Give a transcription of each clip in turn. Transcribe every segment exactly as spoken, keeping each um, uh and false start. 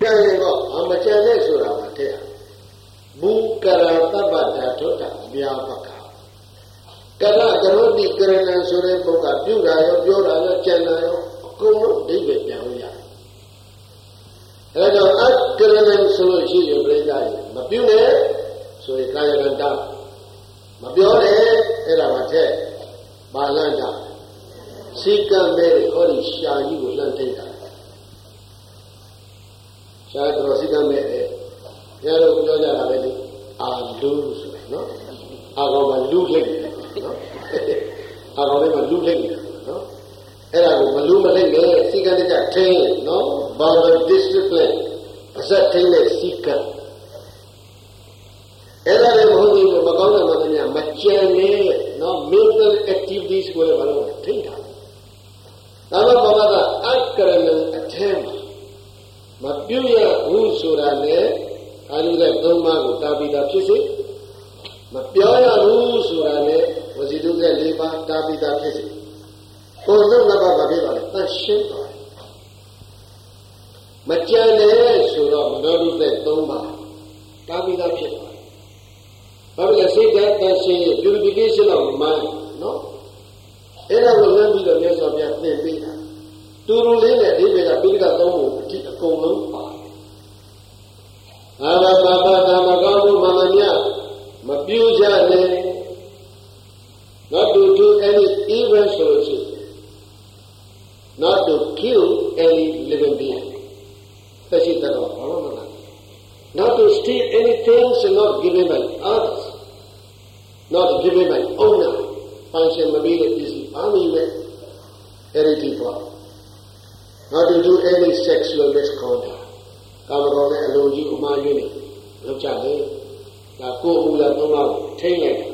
I'm a challenge or I'm a tear. Bukarata Bada Biapaka. Kara Garodi Karen and Sure Boka, Pura, Pura, Chana, Kumo, David Yaya. Hello, at Karen and Solution, you bring that. Mapune, so it can't down. Mabione, Eramate, Balanda. Sika Mary, Holy Shah, you will not take that. Shah Rosika Mary, Yellow Yoda already, and lose, no? I got my losing, no? I got my losing, no? And I got my losing, Sika is a train, no? Bounded discipline, a certain Sika. And I am holding the Magana, Machane, no? Mental activities were alone. Think of it. Nama Baba Akaran attempt. Mapuya Rusurane, Anuga Doma Tabida Pisi. Mapuya Rusurane was it do the Liba Tabida Pisi. Although Naba Babiba, that's simple. Machane Sura, Nadu de Doma Tabida Pisi. But I say that that's a purification of mind, no? Era will not be the mess of your thing. Two later, they made a bigger dome to a common part. Ava Baba Damagamu Mamania, Mabuja, not to do any evil solution, not to kill any living being. That's it, not to steal anything and not give him an others, not to give him an owner. Function Mabila is army heritage for. Not to do any sexual misconduct. Kamagone Aloji Umayuni, Lachane, La Kohula Noma, Taylor.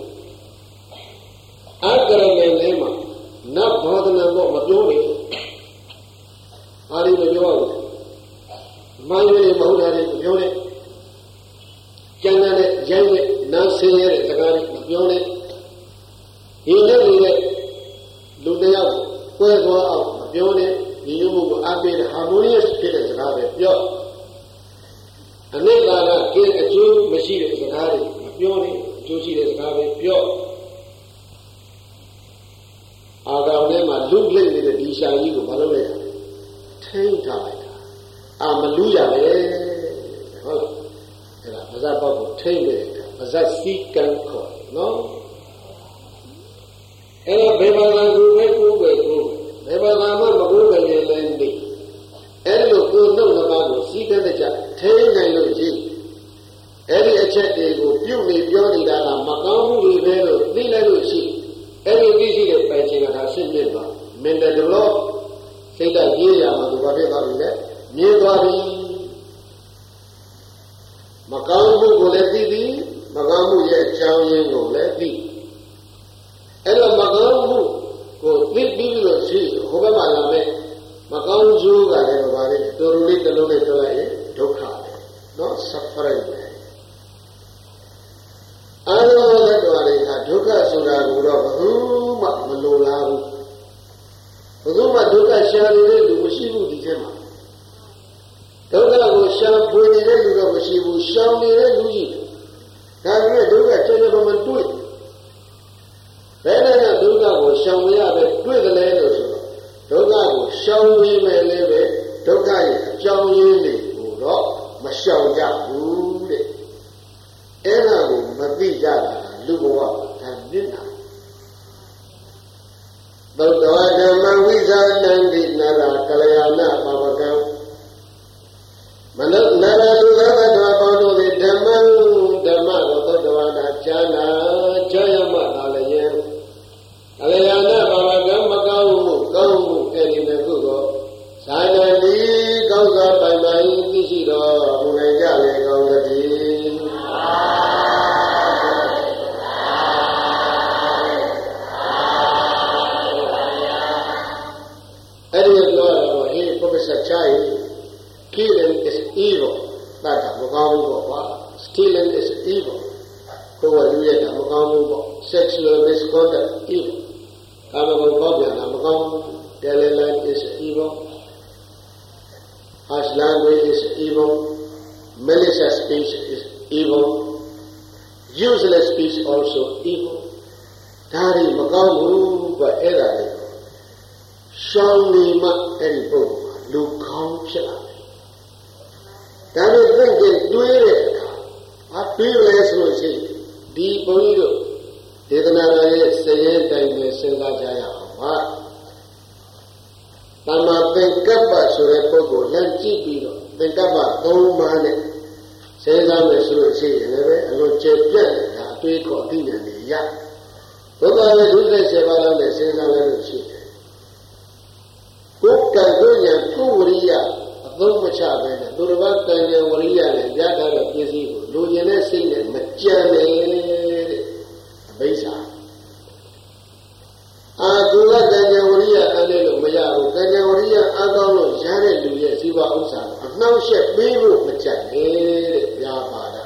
Agara Nema, not more than a lot of Yoni. Ari the Yoni. Mayuni Mahudari, Yoni. Janane, Jane, Nancy, Zagari, Yoni. He never Lunaya, where go out, Yoni, you have been harmonious spirits have it, yo. And then I get a Jew machine is a Harry, Yoni, Joshi is a Harry, yo. I got them a Lugling with the Disha, you go, Malaya. Ten times. I'm a Luya, eh? Oh, and I was about to tell me, as I seek and call, no? And Bebala go back over, over. Bebala go back and landing. And look, no, about seek and the jack, ten and no G. Every a check they go, you may be only that a Makamu, Rivero, Nila, she. Every busy patching at her simple. Menda the law, say that ye are the Babella, near Babi. Makamu go let thee, Magamu yet, Chow Yen go let thee. And a Magamu go lead me to see, Hobama, Magamu Zoo, I have about it, to read the Lone to cry, not suffering. I don't know that one I took us to the room of Malula. Ruma took a shari to Mushibu Dikema. Toga was shampoo in the Mushibu, Shami and Luigi. Can you do a gentleman do it? Then I do not was Shami up with the letters. Toga was Shami and Leve, Toga, Shami, Uro, Mashao Yaku. Ena Mabija, Lugoa, and Nina. But the Wagama Wizard and the Nara Kalayana, Babagam. Manara to the Abano, the Daman, Daman, the Dwana, Jana, Jayama, Alayan. Alayana, Babagam, Magamu, Gamu, and in the Gugo. Silently goes up by my Nishiro, Munagale, Gaudi. Killing is evil. Stealing is evil. Sexual misconduct, evil. Is evil. harsh language is evil, malicious speech is evil, useless speech also evil. Dari makamu ba era de shawni ma eri bo lu khong phit la da lo think ke twe de a twe le so lo shi di bong ji do Vedana ye sayen time ne sinsa ja ya aw ba Tama Thenkappa soတဲ့ပုဂ္ဂိုလ်လမ်းကြည့်ပြီးတော့Thenkappaသုံးပါးနဲ့စဉ်းစားမယ်ဆိုလို့ရှိရင်လည်းအလိုကျေပြတ်နေတာအတွေးခေါ်သိဉာဏ်တွေရဘုရားရဲ့ဒုစရိုက်ဆယ်ပါးလောက်နဲ့စဉ်းစားလိုက်လို့ရှိတယ်ကိုယ်ကံကိုဉာဏ်ကိုဝရိယအသုံးမချပဲနဲ့သူတစ်ပါးကံဉာဏ်ဝရိယနဲ့ရထားတဲ့ပစ္စည်းကိုလူကျင်တဲ့စိတ်နဲ့မကြံနဲ့တဲ့အဘိဓါအာသူလကံဉာဏ်ဝရိယအားလည်းလို့မရဘူးကံဉာဏ်ဝရိယအားကောင်းလို့ရတဲ့လူရဲ့ဇီဝဥစ္စာအနှောင့်အယှက်ပေးဖို့မကြိုက်နဲ့တဲ့ဗျာပါဒ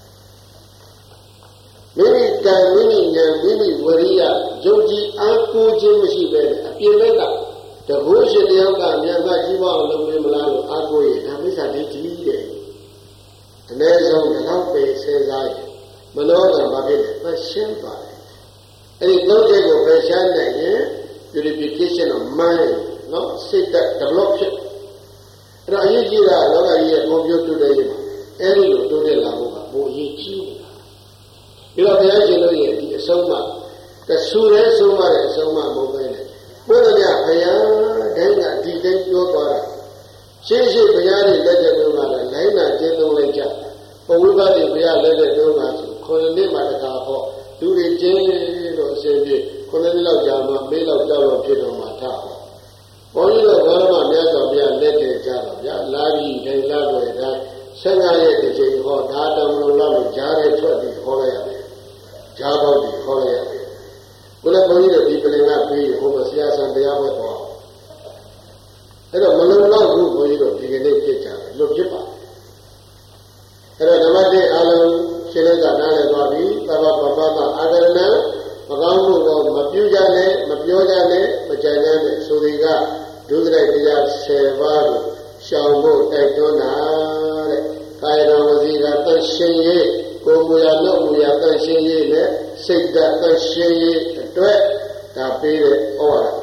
မိမိကံမိမိဉာဏ်မိမိဝရိယယုံကြည်အားကိုးခြင်းမရှိပဲနဲ့အပြင်ဘက်ကတဘိုးရှင်တယောက်ကမြန်မာကြီးပွားအောင်လုပ်နေမလားလို့အားကိုးရင်ဒါမိစ္ဆာဒိဋ္ဌိတဲ့အနည်းဆုံးဒီလောက်ပဲစဉ်းစားရင်မနောကံဘာဖြစ်လဲသရှင်းသွားတယ်အဲ့ဒီသုံးချက်ကိုပဲရှားနိုင်ရင် purification of mind နော်စိတ်ဓာတ် develop ဖြစ်အဲ့တော့အရေးကြီးတာလောကကြီးရဲ့ပုံပြတိုးတဲ့ရေးမှာအဲ့ဒီလိုတိုးတက်လာဖို့ကဘို့အရေးကြီးနေတာပြီးတော့ဘုရားရှင်တို့ရဲ့ဒီအဆုံးအမကဆူရဲဆုံးမတဲ့အဆုံးအမမဟုတ်ပဲနဲ့ဘုရားဘုရားတိုင်းကဒီတိုင်းပြောသွားတာရှင်းရှင်းဘုရားရဲ့လက်ချက်တို့ကလည်းလိုင်းနာကျင်းသုံးလိုက်ကြဘုရားတွေဘုရားလက်ချက်တို့ကဆိုခေါ်နေမှတကားဟောလူတွေကျင်းလို့အစဉ်ပြေခုနှစ်နှစ်လောက်ကြာမှမေးလောက်ကြောက်တော့ဖြစ်တော့မှထားဘုန်းကြီးတို့ဘာမှမြတ်စွာဘုရားလက်ထည့်ကြတော့ဗျာလာပြီးဒိန်လာကိုတိုင်းဆက်ငါရဲ့တစ်ချိန်ဟောဒါတောင်လုံးလောက်ကြားရဲထွက်ပြီးဟောလိုက်ရတယ်ကြားပေါက်ပြီးဟောလိုက်ရတယ်ဘုရားဘုန်းကြီးတို့ဒီပလင်ကပြီးဟိုမဆရာဆန်တရားဝဲတော့အဲ့တော့မလုံလောက်ဘူးဘုန်းကြီးတို့ဒီကနေ့ဖြစ်ကြတယ်လို့ဖြစ်ပါအဲ့တော့ဓမ္မတိအားလုံးရှင်းလိုက်တာနားလည်သွားပြီသဘာဝပပမအာရဏမကောင်းမှုကိုမပြုကြနဲ့မပြောကြနဲ့မကြံကြနဲ့ဆိုဒီကဒုစရိုက်တရားဆယ်ပါးကိုရှောင်ဖို့တိုက်တွန်းတာတဲ့ကာယတော်ဝစီကသန့်ရှင်းရေးကိုယ်မူရနှုတ်မူရသန့်ရှင်းရေးနဲ့စိတ်ဓာတ်သန့်ရှင်းရေးအတွက်ဒါပေးတဲ့ဩဝါဒ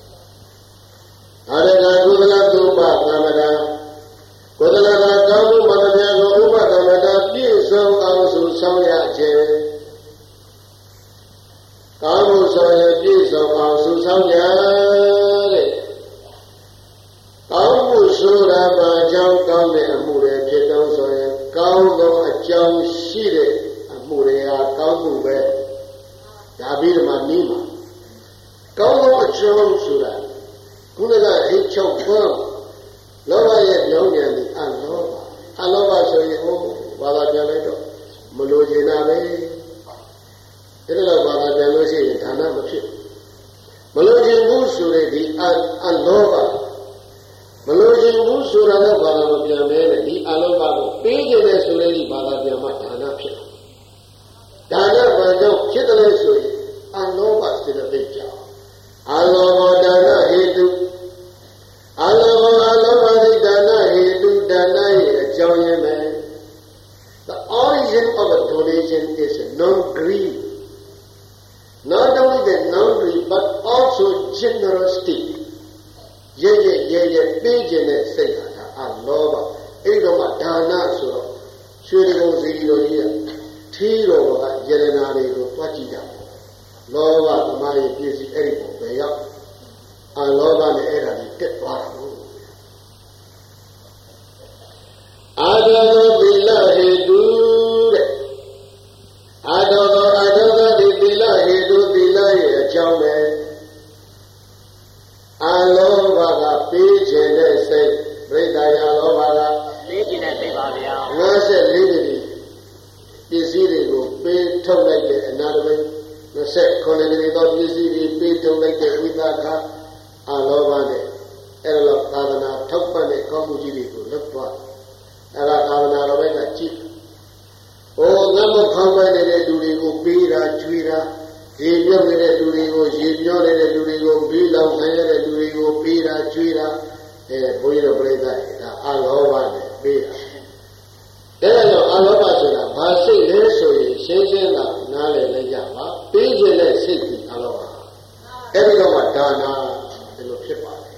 အာရကကုသလသုပသမ္မတာကုသလကကောင်းမှုမတရားကိုဥပသမ္မတာပြည့်စုံအောင်ဆိုဆောင်ရခြင်းကောင်းမှုဆိုရင်ပြည့်စုံအောင်ဆိုဆောင်ရတဲ့ကောင်းမှုဆိုတာဘာကြောင့်ကောင်းတဲ့အမှုတွေဖြစ်တော့ဆိုရင်ကောင်းသောအကြောင်းရှိတဲ့အမှုတွေဟာကောင်းမှုပဲဒါပြီးတော့မှနီးမှာကောင်းသောအကြောင်းဆိုတာခုနကအိတ်ချုပ်ဖို့လောဘရဲ့ညောင်းပြန်ပြီးအလောဘအလောဘဆိုရင်ဟိုဘာသာပြန်လိုက်တော့မလိုချင်တာပဲအဲ့ဒါတော့ဘာသာပြန်လို့ရှိရင်ဒါနမဖြစ်မလိုချင်ဘူးဆိုတဲ့ဒီအအလောဘမလိုချင်ဘူးဆိုတာတော့ဘာသာမပြန်ပဲလေဒီအလောဘကိုပေးခြင်းနဲ့ဆိုတဲ့ဒီဘာသာပြန်မှဒါနဖြစ်ဒါနဘာကြောင့်ဖြစ်တယ်လဲဆိုရင်အလောဘစေတသိက်ကြောင့်အလောဘဒါနဟေတုအလောဘအလောဘဒီဒါနဟေတုဒါနရဲ့အကြောင်းရင်းပဲ The origin of a donation is non-greed. Not only the non-greed but also generosity. ရဲ့ရဲ့ရဲ့ရဲ့ပေးခြင်းနဲ့စိတ်ဟာဒါအလောဘအဲ့တော့မှဒါနဆိုတော့ရွှေတုံစီတော်ကြီးကထီးတော်ကယရနာတွေကိုတွားကြည့်ကြတယ်လောဘသမားရဲ့ပြည့်စည်အဲ့ဒီပုံပဲရောက်အလောဘနဲ့အဲ့ဒါကြီးတက်သွားတာလို့အာဒောသီလဟေတုတဲ့အာဒောသောအာဒောသောဒီသီလဟေတုသီလရဲ့အကြောင်းပဲအလောဘကပေးခြင်းတဲ့စိတ်ပြိတ္တာယလောဘကပေးခြင်းတဲ့စိတ်ပါဗျာ၅၄တည်းပစ္စည်းတွေကိုပေးထုတ်လိုက်တဲ့အနာတပိ၂၉တည်းသောပစ္စည်းတွေပေးထုတ်လိုက်တဲ့ဝိသကအလောဘနဲ့အဲ့ဒါတော့သာသနာထောက်ပံ့တဲ့ကောင်းမှုကြီးတွေကိုလုပ်သွားအဲ့ဒါသာသနာတော်ဘက်ကကြည့်ဟိုငတ်မခေါင်းပိုင်းနေတဲ့လူတွေကိုပေးတာကျွေးတာရေမြုပ်နေတဲ့လူတွေကိုရေပြောနေတဲ့လူတွေကိုပြီးလောင်ခံရတဲ့လူတွေကိုပေးတာကျွေးတာအဲဘုန်းကြီးတို့ပြိဿဒါအလောဘနဲ့ပြီးတာဒါကြောင့်အလောဘဆိုတာဘာစိတ်လဲဆိုရင်ရှင်းရှင်းသာနားလည်လိုက်ကြပါပြီးခြင်းနဲ့စိတ်ကြီးအလောဘအဲ့ဒီတော့မှဒါနာဒီလိုဖြစ်ပါတယ်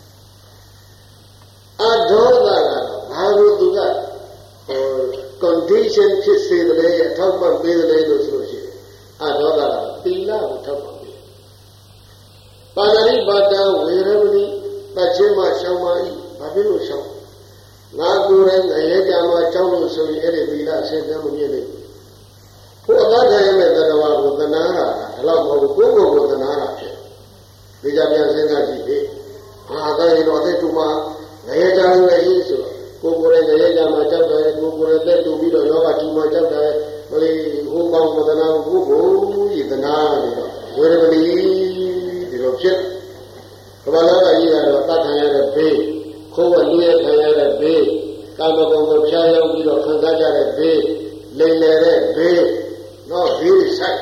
အဒေါသကတော့ဘာလို့သူကဟို condition ဖြစ်စေတယ်အထောက်ပံ့ပေးတယ်လို့ဆိုလို့ရှိရင်အဒေါသကသီလကိုထောက်ပံ့ပေးပါဏာတိပါဒဝေရမဏိပတ်ခြင်းမှရှောင်ပါ၏ဘာဖြစ်လို့ရှောင်ငါကိုယ်တိုင်ငရဲကြမှာကြောက်လို့ဆိုရင်အဲ့ဒီသီလအစဉ်တမ်းမမြင်နိုင်ဘူးဘုရားထိုင်မဲ့တရားကိုသနာတာဒါတော့မဟုတ်ဘူးကိုယ်ကိုယ်ကိုသနာတာဖြစ်ဒီကြပြန်စဉ်းစားကြည့်လေဟာဒါရင်တော့အသက်တူမှာငရဲကြလို့ဆိုတော့ကိုယ်ကိုယ်ရဲ့ငရဲကြမှာကြောက်တယ်ကိုယ်ကိုယ်ရဲ့သက်တူပြီးတော့ယောဂတူမှာကြောက်တယ်ဟိုလေဟိုကောင်းမသနာကိုကိုယ်ကိုဤသနာနေတော့ဝေရမဏီဒီလိုဖြစ်ကမ္ဘာလောကကြီးကတော့တတ်ခံရတဲ့ဘေးခိုးဝလူရဲ့ခံရတဲ့ဘေးကာမဂုဏ်ကိုဖျားရောက်ပြီးတော့ခံစားကြတဲ့ဘေးလိမ်လည်တဲ့ဘေးနော်ဘေးဆိုင်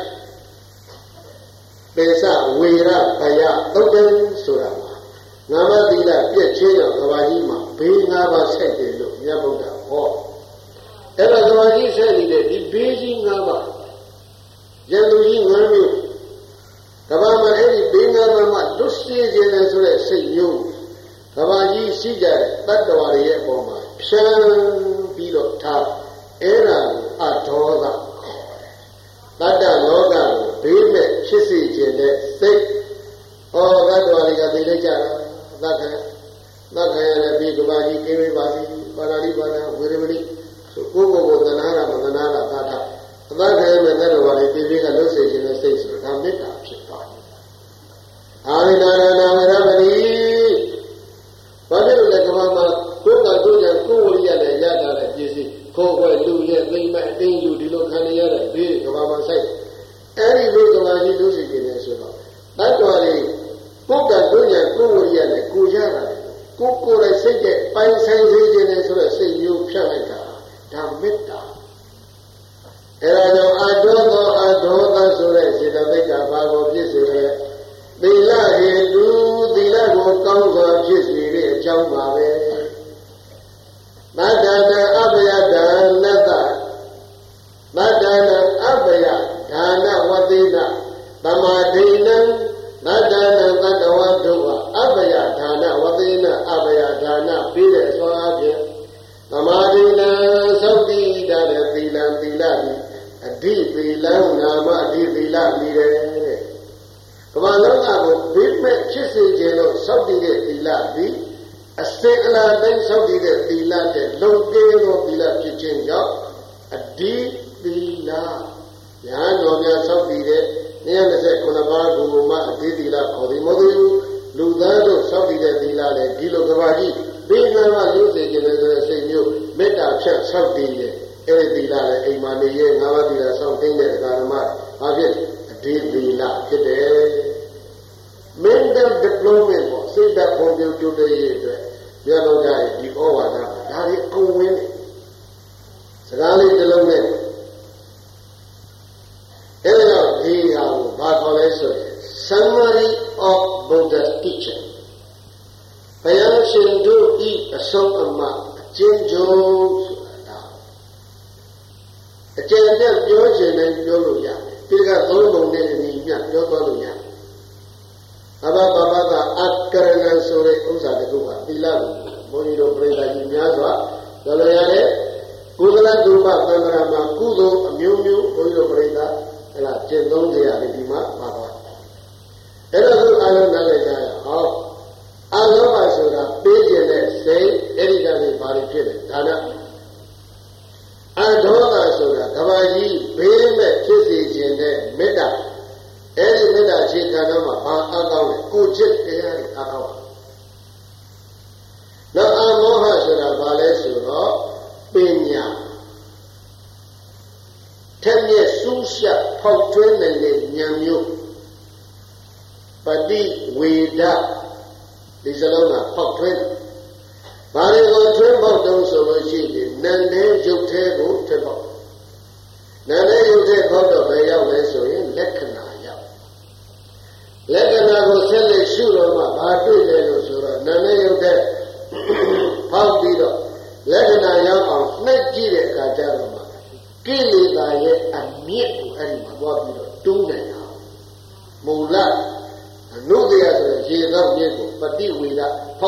ပေစဝေရဘယသုတ်တယ်ဆိုတာငါမသီလပြည့်ချင်းတော့ကဘာကြီးမှာဘေးငါးပါးဆက်တယ်လို့မြတ်ဗုဒ္ဓဟောအဲ့ဒါကဘာကြီးဆက်နေတဲ့ဒီဘေးကြီးငါးပါးရန်သူကြီးငါးမျိုးကဘာမှာအဲ့ဒီဘေးငါးပါးမှာလွတ်စေခြင်းလဲဆိုတဲ့စိတ်မျိုးကဘာကြီးရှိကြတဲ့တတ္တဝါတွေရဲ့အပေါ်မှာဖြန်းပြီးတော့ထားအဲ့ဒါကိုအဒေါသခေါ်တယ်တတ္တလောကကိုဘေးမဲ့ဖြစ်စေခြင်းတဲ့စိတ်ဟောတတ္တဝါတွေကသိလိုက်ကြတာသက္ကသက္ကရတဲ့ပြီးကဘာကြီးကိဝေပါစီပါဏာတိပါဒဝေရမဏိဆိုကိုယ့်ကိုယ်ကိုသနာတာမသနာတာသာထအသက္ကရမဲ့တတ္တဝါတွေပြေပြေကလွတ်စေခြင်းတဲ့စိတ်ဆိုတာဒါမေတ္တာဖြစ်သွားတယ်အာရိနာနာဝရမဏိဘာဖြစ်လို့လဲကဘာမှာကိုယ်ကတို့ကြကိုယ်ဝရိယနဲ့ရတာတဲ့ပြည့်စုံခိုးခွဲလူရဲ့သိမ့်မဲ့အတင်းယူဒီလိုခံရတဲ့ဘေးကဘာမှာဆိုင်အဲ့ဒီလိုကဘာကြီးလွတ်စေခြင်းလဲဆိုတော့တတ္တဝါတွေကိုယ်ကတို့ကြကိုယ်ဝရိယနဲ့ကိုရတာကိုကိုယ်ရဲ့စိတ်ရဲ့ပိုင်ဆိုင်စေခြင်းလဲဆိုတော့စိတ်မျိုးဖြတ်လိုက်တာဒါမေတ္တာအဲ့ဒါကြောင့်အဒေါသောအဒေါသဆိုတဲ့စေတသိက်ကဘာကိုဖြစ်စေလဲသီလဟေတုသီလကိုကောင်းစွာဖြစ်စေတဲ့အကြောင်းပါပဲမတ္တနာအဘယဒါနတမတ္တနာအဘယဒါနဝတိနသမာဓိနံမတ္တနာသတ္တဝတ္တုအဘယဒါနဝတိနအဘယဒါနပြီးတဲ့အစွမ်းအဖြင့်သမာဓိနံသုတ်တိတတဲ့သီလံသီလသည်အဓိသီလံနာမအဓိသီလမိတယ်တဲ့ကမ္ဘာလောကကိုဘေးမဲ့ဖြစ်စေခြင်းလို့စောင့်တည်တဲ့သီလသည်အစေအလာတိုင်းစောင့်တည်တဲ့သီလတဲ့လုံကဲသောသီလဖြစ်ခြင်းကြောင့်အဓိသီလညာတော်များစောင့်တည်တဲ့၂၂၉ပါးကိုမှအဓိသီလခေါ်သည်မဟုတ်ဘူးလူသားတို့စောင့်တည်တဲ့သီလလည်းဒီလိုကမ္ဘာကြီးဘေးငါးပါးလို့စေခြင်းတဲ့စိတ်မျိုးမေတ္တာဖြတ်စောင့်တည်တဲ့အဲ့ဒီသီလလည်းအိမ်မှာနေရဲ့ငါးပါးသီလစောင့်သိတဲ့ဓမ္မဘာဖြစ်အဓိသီလဖြစ်တယ် mental development ကိုစိတ်ဓာတ်ပုံပြုတ်တိုးတဲ့ရဲ့အတွက်ရတော့ကြရင်ဒီဩဝါဒဒါတွေအကုန်ဝင်တယ်စကားလေးတစ်လုံးနဲ့အဲ့ဒါဒီဟာကိုဘာခေါ်လဲဆိုရင် summary of Buddha's teaching ဘုရားရှင်တို့ဤအဆုံးအမအကျဉ်းချုပ်ဆိုတာအကျဉ်းနဲ့ပြောခြင်းနဲ့ပြောလို့ရတယ်ဒီကသုံးပုံနဲ့အညီမျှပြောသွားလို့ရတယ်အဘဘဘကအကရဏဆိုတဲ့ဥစ္စာတခုကသီလကိုဘုန်းကြီးတို့ပြိဿကြီးများစွာပြောလို့ရတယ်ကုသလဒုပသံဃာမှာကုသိုလ်အမျိုးမျိုးဘုန်းကြီးတို့ပြိဿအဲ့ဒါကျင့်သုံးကြရတယ်ဒီမှာပါသွားအဲ့ဒါဆိုအားလုံးနားလည်ကြရအောင်အာလောဘဆိုတာပေးခြင်းတဲ့စိတ်အဲ့ဒီကနေဘာတွေဖြစ်လဲဒါနအဒေါသဆိုတာကဘာကြီးဘေးမဲ့ဖြစ်စေခြင်းတဲ့မေတ္တာအဲ့ဒီမေတ္တာအခြေခံတော့မှဘာအကောင်းလဲကိုချစ်တရားတွေအကောင်းနောက်အမောဟဆိုတာဘာလဲဆိုတော့ပညာထက်မြက်စူးရှက်ဖောက်ထွင်းနိုင်တဲ့ဉာဏ်မျိုးပฏิဝေဒဒီစလုံးကဖောက်ထွင်းဘာတွေကိုထွင်းပေါက်တုံးဆိုလို့ရှိရင်နန္ဒေရုပ်သေးကိုထွင်းပေါက်နန္ဒေရုပ်သေးပေါက်တော့ဘယ်ရောက်လဲဆိုရင်လက္ခဏာရောက်လက္ခဏာကိုဆက်လက်ရှုတော့မှဘာတွေ့လဲလို့ဆိုတော့နန္ဒေရုပ်သေး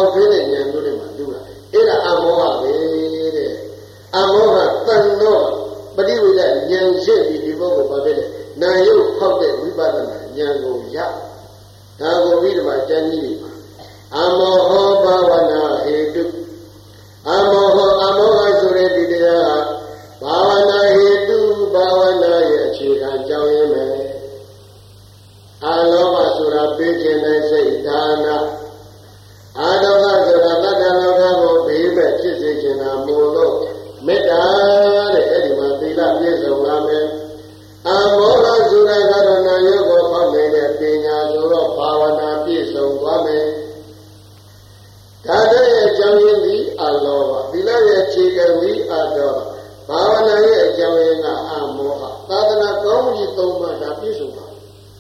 ပေါက်ထွေးတဲ့ဉာဏ်မျိုးတွေမှာတူတာအဲ့ဒါအမောဟပဲတဲ့အမောဟတန်တော့ပฏิဝိဒဉာဏ်ရှိပြီးဒီဘုကိုဘာဖြစ်လဲနာယုတ်ဖောက်တဲ့ဝိပဿနာဉာဏ်ကိုရဒါကိုပြီးတော့ကျမ်းကြီးမှာအမောဟဘာဝနာဟေတုအမောဟအမောဟဆိုတဲ့ဒီတရားဘာဝနာဟေတုဘာဝနာရဲ့အခြေခံကြောင်းရင်းပဲအာလောဘဆိုတာပေးခြင်းတဲ့စိတ်ဒါနအာလောဘဆိုတာတက္ကလောကကိုဘေးမဲ့ဖြစ်စေခြင်းသာမို့လို့မေတ္တာတဲ့အဲ့ဒီမှာသီလပြည့်စုံလာမယ်အမောဟဆိုတာကတော့နာယုတ်ကိုဖောက်နေတဲ့ပညာဆိုတော့ဘာဝနာပြည့်စုံသွားမယ်ဒါတဲ့အကြောင်းရင်းဒီအလောဘသီလရဲ့အခြေခံဒီအတောဘာဝနာရဲ့အကြောင်းရင်းကအမောဟသာသနာကောင်းကြီးသုံးပါးဒါပြည့်စုံပါ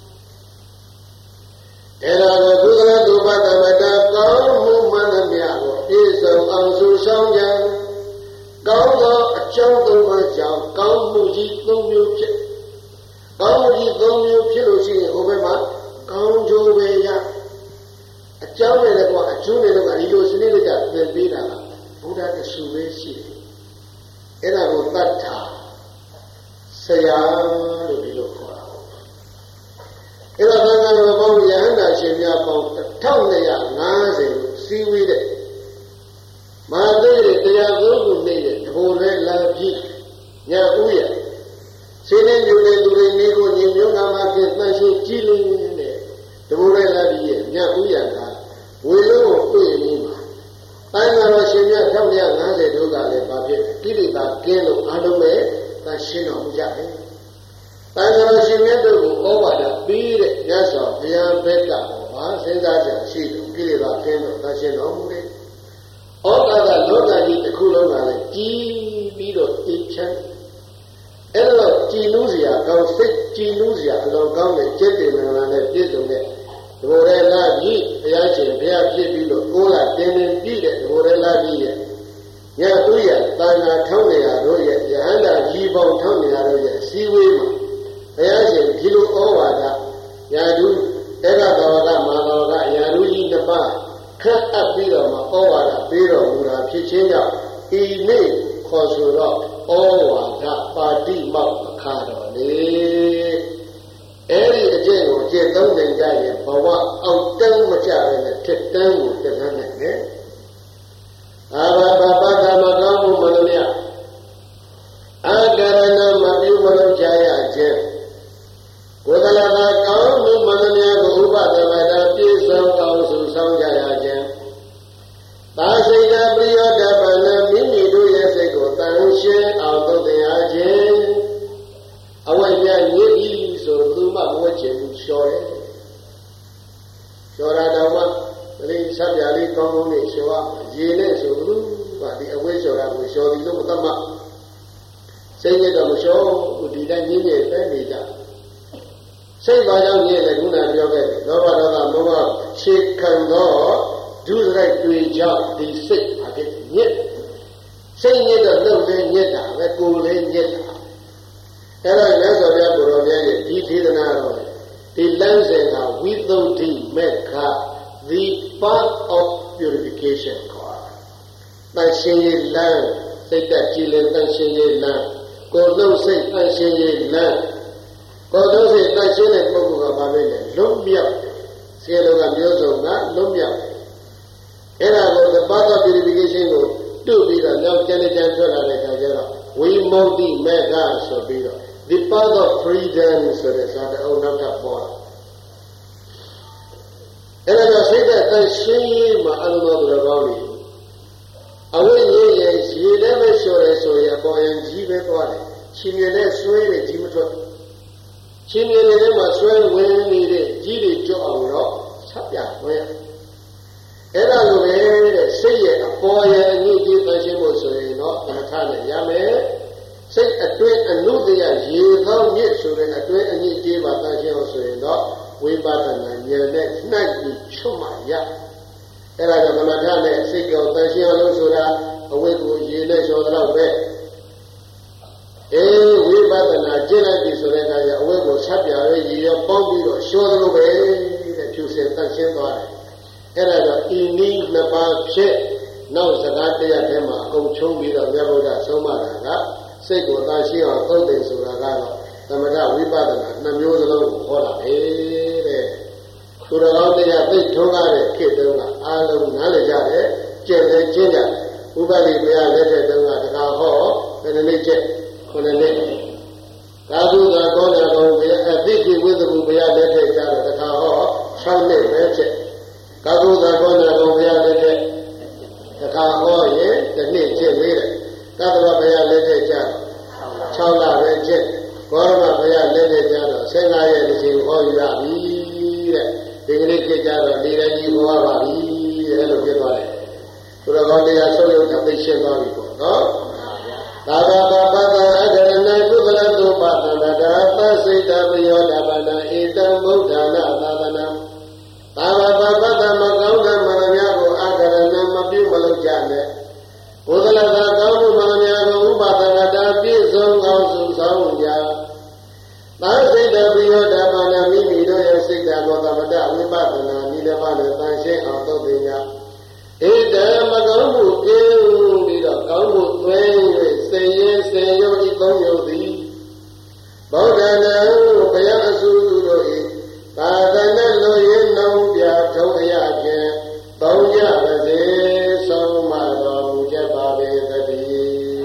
အဲ့ဒါကိုသုခရတုပတမတကောင်းမှုမှန်သမျှကိုပြည့်စုံအောင်စုဆောင်ကြကောင်းသောအကြောင်းသုံးပါးကြောင့်ကောင်းမှုကြီးသုံးမျိုးဖြစ်ကောင်းမှုကြီးသုံးမျိုးဖြစ်လို့ရှိရင်ဟိုဘက်မှာကောင်းကျိုးပဲရအကြောင်းနဲ့လည်းကအကျိုးနဲ့လည်းဒီလိုစနစ်တကျသင်ပေးတာကဘုရားတဆူပဲရှိတယ်အဲ့ဒါကိုတတ်တာဆရာလို့ဒီလိုခေါ်တာအဲ့ဒါကလည်းဘောရဟန္တာရှင်များပေါင်းတစ်ထောင်နှစ်ရာငါးဆယ်စီးဝေးတဲ့မဟာသီရိတရားကိုခုနေတဲ့တဘောရဲလာပြီးညဥ်ရစေနေမျိုးတဲ့သူတွေနေကိုညီမျိုးနာမှာဖြစ်သန့်ရှင်းကြည်လင်တဲ့တဘောရဲလာပြီးရဲ့ညဥ်ရကဝေလုံးကိုတွေ့နေမှာတိုင်းတော်ရှင်များထောက်ရငါးဆယ်တို့ကလည်းဘာဖြစ်ကိလေသာကင်းလို့အားလုံးပဲသန့်ရှင်းတော်မူကြတယ်တိုင်းတော်ရှင်မြတ်တို့ကိုဩဝါဒပေးတဲ့မြတ်စွာဘုရားဘက်ကဘာစဉ်းစားကြရှိလို့ကိလေသာကင်းလို့သန့်ရှင်းတော်မူတယ်ဩကာသလောကကြီးတစ်ခုလုံးကလည်းကြည်ပြီးတော့အေးချမ်းအဲ့တော့ကြည်နူးစရာကောင်းစိတ်ကြည်နူးစရာအလွန်ကောင်းတဲ့จิตတေမင်္ဂလာနဲ့ပြည့်စုံတဲ့တဘောရလာကြီးဘုရားရှင်ဘုရားဖြစ်ပြီးတော့ကိုယ်လာတင်းတင်းပြည့်တဲ့တဘောရလာကြီးရဲ့ညသူရတန်ခါထောင်းနေရတို့ရဲ့ယဟန္တာကြီးပေါင်းထောင်းနေရတို့ရဲ့စီဝေးမှာဘုရားရှင်ဒီလိုဩဝါဒယာတုဧကတော်ကမာတော်ကယာတုကြီးနှစ်ပါးခတ်အပ်ပြီးတော့မှဩဝါဒပေးတော်မူတာဖြစ်ခြင်းကြောင့်ဤနေ့ခေါ်ဆိုတော့ဩဝါဒပါတိမောက်အခါတော်လေအဲ့ဒီအကျင့်ကိုကျင့်သုံးနိုင်ကြရင်ဘဝအောက်တန်းမကြဘဲနဲ့ထက်တန်းကိုတည်နိုင်တယ်အာဘဘပတ္တမကောင်းမှုမလို့မြအာကရဏမပြုမလို့ကြရခြင်းကိုယ်ကလာကောင်းမှုမလို့မြကိုဥပဒဝတပြည့်စုံအောင်စုဆောင်ကြရခြင်းသာစိတ်ကပရိယောတပနမိမိတို့ရဲ့စိတ်ကိုတန်ရှင်းအောင်သုတ်တရားခြင်းအဝိညာဉ်ရည်ပြီးဆိုသူမှဝတ်ချင်လျှော်တယ်လျှော်တာတော့မှဒီဆက်ပြလေးကောင်းကောင်းနဲ့လျှော်ရရေနဲ့ဆိုဘူးဗာဒီအဝိလျှော်တာကိုလျှော်ပြီးလို့မသတ်မှစိတ်နဲ့တော့မလျှော်ဘူးဒီတိုင်းညင်းညင်းပဲနေကြစိတ်ပါကြောင့်ညင်းလေခုနပြောခဲ့တယ်လောဘဒေါသမောဟခြေခံတော့ဒုစရိုက်တွေကြောင့်ဒီစိတ်အဖြစ်ညစ်စိတ်ညစ်တော့နှုတ်လေးညစ်တာပဲကိုယ်လေးညစ်တာအဲ့တော့မြတ်စွာဘုရားကိုယ်တော်မြတ်ရဲ့ဒီဒေသနာတော်ဒီလမ်းစဉ်ကဝိသုဒ္ဓိမေခ the path of purification ခေါ်တန်ရှင်းရေးလမ်းစိတ်တက်ကြည်လင်တန်ရှင်းရေးလမ်းကိုယ်လုံးစိတ်တန်ရှင်းရေးလမ်းကိုယ်လုံးစိတ်တန်ရှင်းတဲ့ပုဂ္ဂိုလ်ကဘာပဲလဲလွတ်မြောက်စေလောကမျိုးစုံကလွတ်မြောက်အဲ့ဒါကို the path of purification ကိုတူပြီးတော့နောက်ကျန်တဲ့ကျန်ထွက်လာတဲ့အခါကျတော့ဝိမု ക്തി မေခဆိုပြီးတော့the path of freedom ဆိုတဲ့စာတအုပ်နောက်ထပ်ပေါ်လာအဲ့ဒါစိတ်သက်တန်ရှင်းရေးမှာအလုံးစုံတော်ကောင်းပြီအဝိဉ္ဇဉ်ရဲ့ရေလည်းပဲလျှော်ရဲဆိုရင်အပေါ်ရင်ကြီးပဲသွားတယ်ချင်းမြင်နဲ့ဆွဲတယ်ကြီးမထွက်ချင်းမြင်တဲ့ထဲမှာဆွဲဝင်နေတဲ့ကြီးတွေကြောက်အောင်တော့ဆက်ပြဝင်အဲ့ဒါလိုပဲတဲ့စိတ်ရဲ့အပေါ်ရဲ့အညစ်အကြေးတန်ရှင်းဖို့ဆိုရင်တော့သမထနဲ့ရမယ်စိတ်အတွင်းအနုတ္တရရေသောမြစ်ဆိုတဲ့အတွင်းအညစ်အကြေးပါတန်ရှင်းအောင်ဆိုရင်တော့ဝိပဿနာဉာဏ်နဲ့နှိုက်ပြီးချွတ်မှရအဲ့ဒါကြောင့်သမထနဲ့စိတ်ကြောတန်ရှင်းအောင်လို့ဆိုတာအဝိကိုရေနဲ့လျှော်တော့ပဲအေးဝိပဿနာကျင့်လိုက်ပြီဆိုတဲ့အခါကျအဝိကိုဆက်ပြရဲရေရောပေါင်းပြီးတော့လျှော်သလိုပဲတဲ့ဖြူစင်တန်ရှင်းသွားတယ်အဲ့ဒါကြောင့်ဤနည်းနှစ်ပါးဖြစ်နောက်စကားတရားထဲမှာအကုန်ချုံးပြီးတော့မြတ်ဗုဒ္ဓဆုံးမတာကစိတ်ကိုသာရှိအောင်သုံးသိဆိုတာကတော့သမထဝိပဿနာနှစ်မျိုးစလုံးကိုဟောတာပဲတဲ့သူတော်ကောင်းတရားသိထုံးကားတဲ့ခေတ်တုန်းကအားလုံးနားလည်ကြတယ်ကျင့်တယ်ကျင့်ကြတယ်ဥပတိဘုရားလက်ထက်တုန်းကတခါဟောဘယ်နှစ်ကျင့်ခုနှစ်နှစ်ကာသုသာကောဏကောင်ဘုရားအသိကိဝိသဘူဘုရားလက်ထက်ကြတော့တခါဟော၆နှစ်ပဲကျင့်ကာသုသာကောဏကောင်ဘုရားလက်ထက်တခါဟောရင်တစ်နှစ်ကျင့်သေးတယ်ကသဗ္ဗဘုရားလက်ထက်ကြတော့၆လပဲကျင့်ကောရမဘုရားလက်ထက်ကြတော့ဆယ်ငါးရက်တစ်ချိန်ဟောယူရပြီတဲ့ဒီကနေ့ကျင့်ကြတော့ဒီတိုင်းကြီးဟောရပါပြီတဲ့လို့ပြောသွားတယ်သူတော်ကောင်းတရားဆုံးယုတ်တာသိရှင်းသွားပြီပေါ့နော်သာဂပပတ္တအဂရဏကုသလသုပသနာတာသစိတပယောဓပနာဧတံဗုဒ္ဓနာသာသနာသာဂပပတ္တမကောင်းတဲ့မရများကိုအဂရဏမပြုမလုပ်ကြနဲ့ကုသလသာကောင်းမှုမရများကိုဥပသနာတာပြည့်စုံအောင်စုဆောင်ကြသာစိတပယောဓပနာမိမိတို့ရဲ့စိတ်ဓာတ်ကိုသမထဝိပဿနာနိလဘနဲ့တန်ရှင်းအောင်လုပ်ပညာဧတံမကောင်းမှုကင်းပြီးတော့ကောင်းမှုသွင်း၍စေရင်စေယုံဤသုံးယုံသည်ဗုဒ္ဓနာဘုရားအစုတို့၏သာသနာလိုရင်းနှောင်းပြထုံးအရာဖြင့်သုံးကြပါစေဆုံးမတော်မူကြပါပေသတည်း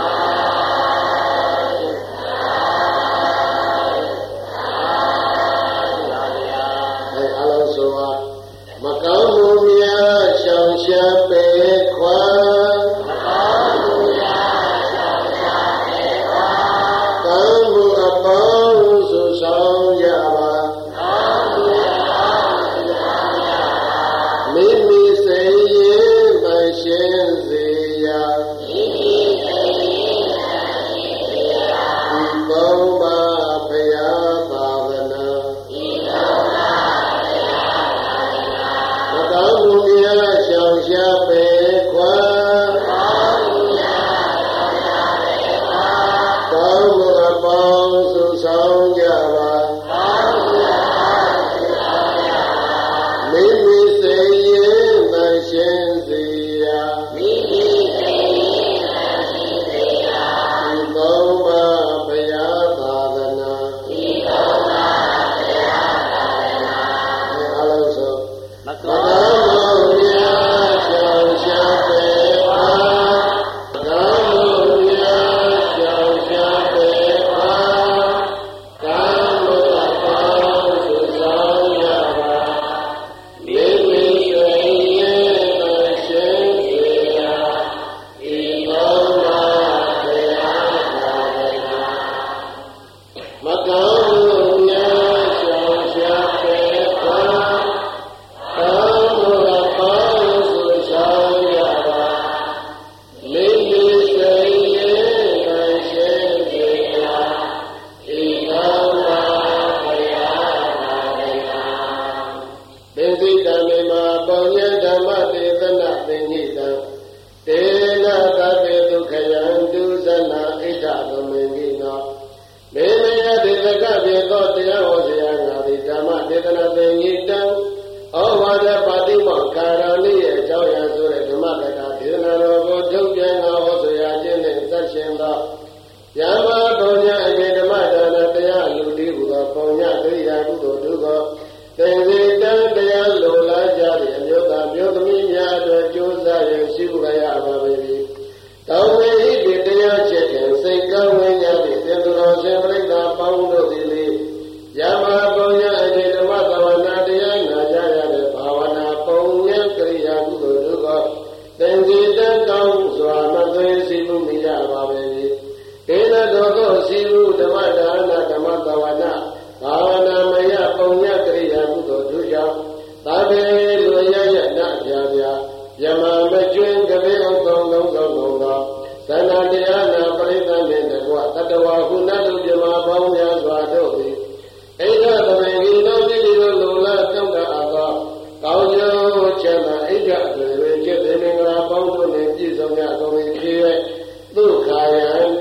အဲအလုံးစုံဟာမကောင်းမှုများရှောင်ရှားပေခွာမကောင်းမှုများရှောင်ရှားပေခွာကောင်းမှုအပေါင်းစုဆောင်ကြပါကောင်းမှုအပေါင်းစုဆောင်ကြပါမိမိစိတ်ရင်မရှင်းစေရမိမိစိတ်ရင်မရှင်းစေရဒီကောင်းပါဘုရားသာသနာဒီကောင်းပါဘုရားသာသနာမကောင်းမှုများရှောင်ရှားပေခွာကောင်းမှုများရှောင်ရှားပေခွာကောင်းမှုအပေါင်းစုဆောင်ကြပါကောင်းမှုအပေါင်းစုဆောင်ကြပါမိမိစိတ်ရင်မရှင်းစေရမိမိစိတ်ရင်မရှင်းစေရဒီကောင်းပါဘုရားသာသနာဒီကောင်းပါဘုရားသာသနာအလုံးစုံမကောင်းမှုများရှောင်ရှားပေခွာကောင်းမှုများရှောင်ရှားပေခွာကောင်းမှုအပေါင်းစုဆောင်ကြပါမိမိစိတ်ရင်မရှင်းစေရဒီကောင်းပါဘုရားသာသနာမကောင်းမှုများရှောင်ရှားပေခွာကောင်းမှုအပေါင်းစုဆောင်ကြပါမိမိစိတ်ရင်မရှင်းစေရဒီကောင်းပါဘုရားသာသနာသင်္သိတံမေမာပေါညဓမ္မတေသနာသင်္ညိတံတေနသဗ္ဗေဒုက္ခယံဒုဇနာဣဋ္ဌသမင်္ဂိနောမေမယတေသကပြေသောတရားဟောစရာငါသည်ဓမ္မတေသနာသင်္ညိတံဩဝါဒပါတိမောကာရဏိရဲ့အကြောင်းအရာဆိုတဲ့ဓမ္မကထာဒေသနာတော်ကိုထုတ်ပြန်ငါဟောဆိုရာခြင်းနဲ့သက်ရှင်သောယမပုံညအမေဓမ္မဒါနတရားလူတိဟူသောပုံညကရိယာကုသိုလ်တို့ကိုသင်္ကေတံတရားလိုလားကြသည့်အမျိုးသားမျိုးသမီးများအတွက်ကြိုးစားရရှိဖို့ရပါပေ၏တောင်းဝေဤဒီတရားချက်ဖြင့်စိတ်ကောင်းဝိညာဉ်ဖြင့်သင်္သူတော်ရှင်ပြိဿပေါင်းတို့သည်လေယမပုံညအမေဓမ္မသဝနာတရားနာကြရတဲ့ဘာဝနာပုံညကရိယာကုသိုလ်တို့ကိုသင်္ကေတံကောင်းစွာမသွေးစီမှုမိကြပါပေ၏ဒေနတော်ကိုစီမှုဓမ္မဒါနဓမ္မသဝနာဘာဝနာမယပုံညကရိယာကုသိုလ်တို့ကြောင့်သာဘေလွရရနပြာပြာယမမကျွင်းကလေးအောင်ကောင်းကောင်းကောင်းကောင်းသောသန္တာတရားနာပရိသတ်နှင့်တကွတတဝါဟုနတုပြမပေါင်းများစွာတို့သည်ဣဒ္ဓသမင်ကြီးတို့ဒီလိုလူလာတောင်းတအပ်သောကောင်းကျိုးချမ်းသာဣဒ္ဓအတွင်တွင်จิตသေမင်္ဂလာပေါင်းတို့နှင့်ပြည့်စုံကြကုန်၏ဖြစ်၍ဒုက္ခယံ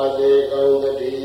စေကောင်းသတည်း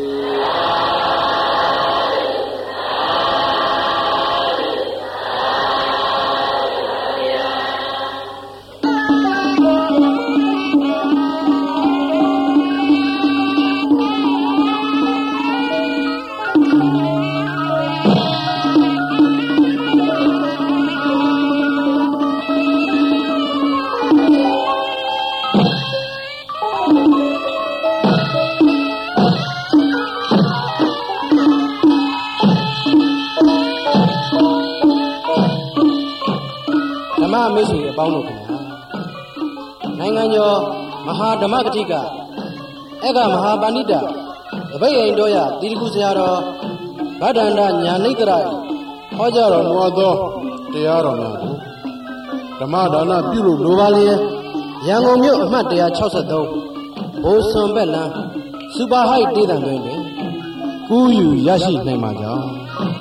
မိတ်ဆွေအပေါင်းတို့ခင်ဗျာနိုင်ငံကျော်မဟာဓမ္မကတိကအက္ခမဟာပါဏိတတပိတ်အိမ်တော်ရတိတိကုဆရာတော်ဗဒ္ဒန္တညာနိကရဟောကြားတော်မူသောတရားတော်များကိုဓမ္မဒါနပြုလို့လိုပါလျက်ရန်ကုန်မြို့အမှတ်one sixty-threeဘိုးစွန်ဘက်လန်းစူပါဟိုက်ဒေသတွင်တွင်ကူးယူရရှိနိုင်ပါကြောင်း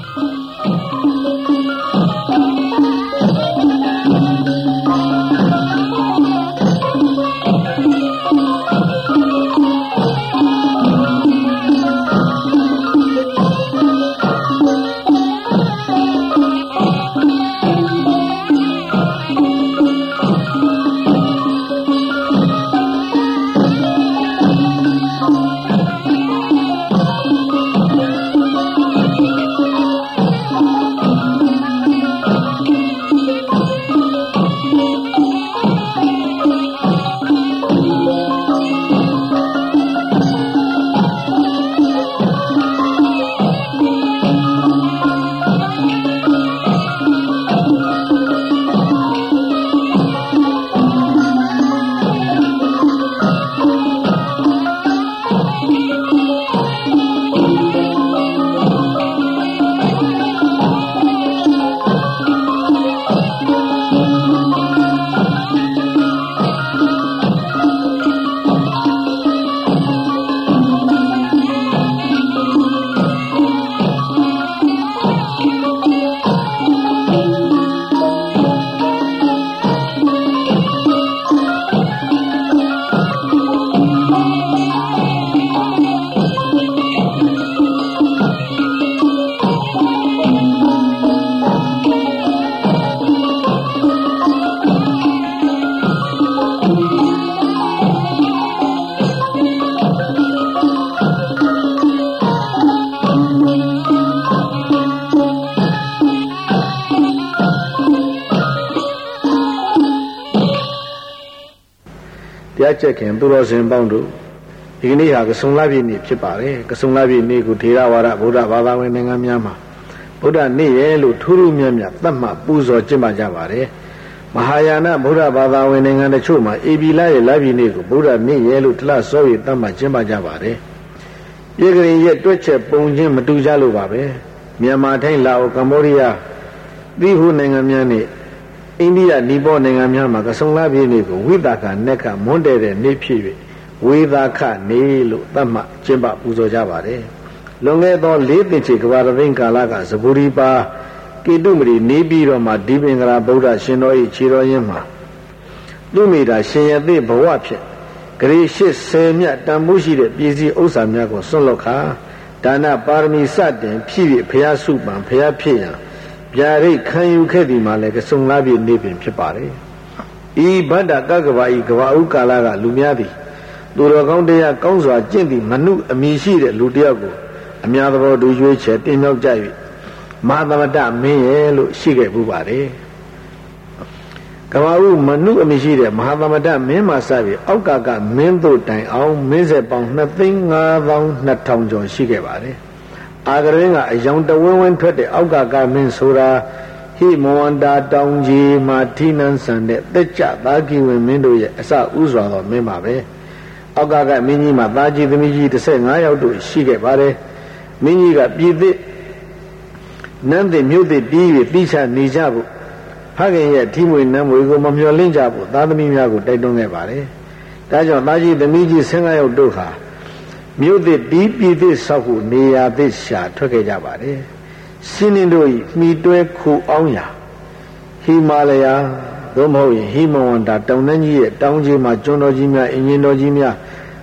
တရားချက်ခင်သူတော်စင်ပေါင်းတို့ဒီကနေ့ဟာကဆုံလပြည့်နေ့ဖြစ်ပါတယ်ကဆုံလပြည့်နေ့ကိုထေရဝါဒဗုဒ္ဓဘာသာဝင်နိုင်ငံများမှာဗုဒ္ဓနေ့ရဲ့လို့ထူးထူးမြတ်မြတ်သတ်မှတ်ပူဇော်ကျင့်ပါကြပါတယ်မဟာယာနဗုဒ္ဓဘာသာဝင်နိုင်ငံတချို့မှာဧပြီလရဲ့လပြည့်နေ့ကိုဗုဒ္ဓနေ့ရဲ့လို့တလစောရသတ်မှတ်ကျင့်ပါကြပါတယ်ပြည်ကလေးရဲ့တွက်ချက်ပုံချင်းမတူကြလို့ပါပဲမြန်မာထိုင်းလာအိုကမ္ဘောဒီးယားသီးဟူနိုင်ငံများနဲ့အိန္ဒိယနီပေါနိုင်ငံများမှာကဆုံလပြည့်နေ့ကိုဝိသကနက်ကမွန်းတဲ့တဲ့နေ့ဖြစ်၍ဝေသခနေ့လို့သတ်မှတ်ကျင့်ပပူဇော်ကြပါတယ်လွန်ခဲ့သောလေးသိန်းချီကဘာသိန်းကာလကဇဂူရီပါကေတုမရီနေပြီးတော့မှဒီပင်္ဂရာဗုဒ္ဓရှင်တော်၏ခြေတော်ရင်းမှာသူမိတာရှင်ရသေးဘဝဖြင့်ဂရေ၈၀မြတ်တန်ဖိုးရှိတဲ့ပြည်စည်းဥစ္စာများကိုစွန့်လွတ်ခါဒါနပါရမီစတင်ဖြည့်၍ဘုရားစုပန်ဘုရားဖြစ်ရန်ဗျာဒိတ်ခံယူခဲ့သည်မှာလည်းကဆုံလပြည့်နေ့ပင်ဖြစ်ပါတယ်ဤဗဒ္ဒကကဘာဤကဘာဥကာလကလူများသည်သူတော်ကောင်းတရားကောင်းစွာကျင့်သည့်မနုအမိရှိတဲ့လူတယောက်ကိုအများသဘောတူရွေးချယ်တင်မြောက်ကြ၍မဟာသမတမင်းရဲ့လို့ရှိခဲ့ပူပါတယ်ကဘာဥမနုအမိရှိတဲ့မဟာသမတမင်းမှာစပြီးအောက်ကကမင်းတို့တိုင်အောင်မင်းဆက်ပေါင်းနှစ်သိန်းငါးသောင်းနှစ်ထောင်ကျော်ရှိခဲ့ပါတယ်အာဂရင်းကအယောင်တဝင်းဝင်းထွက်တဲ့အောက်ကကမင်းဆိုတာဟိမဝန္တာတောင်ကြီးမှာထိနန်းဆန်တဲ့တက်ကြသာကိဝင်မင်းတို့ရဲ့အစဥစွာသောမင်းပါပဲအောက်ကကမင်းကြီးမှာသားကြီးသမီးကြီးfifty-fiveယောက်တို့ရှိခဲ့ပါတယ်မင်းကြီးကပြည်သစ်နန်းသစ်မြို့သစ်ပြီးပြီးတိချနေကြဖို့ဖခင်ရဲ့ထီးမွေနန်းမွေကိုမမျှော်လင့်ကြဖို့သားသမီးများကိုတိုက်တွန်းခဲ့ပါတယ်ဒါကြောင့်သားကြီးသမီးကြီးfifty-fiveယောက်တို့ဟာမြို့သစ်ပြီးပြည်သစ်ဆောက်ဖို့နေရာသစ်ရှာထွက်ခဲ့ကြပါတယ်စင်းင်းတို့ဤမိတွဲခိုအောင်ရာဟိမာလယာသို့မဟုတ်ရင်ဟိမဝန္တာတောင်တန်းကြီးရဲ့တောင်ကြီးမှာကျွန်းတော်ကြီးများအင်ဂျင်တော်ကြီးများ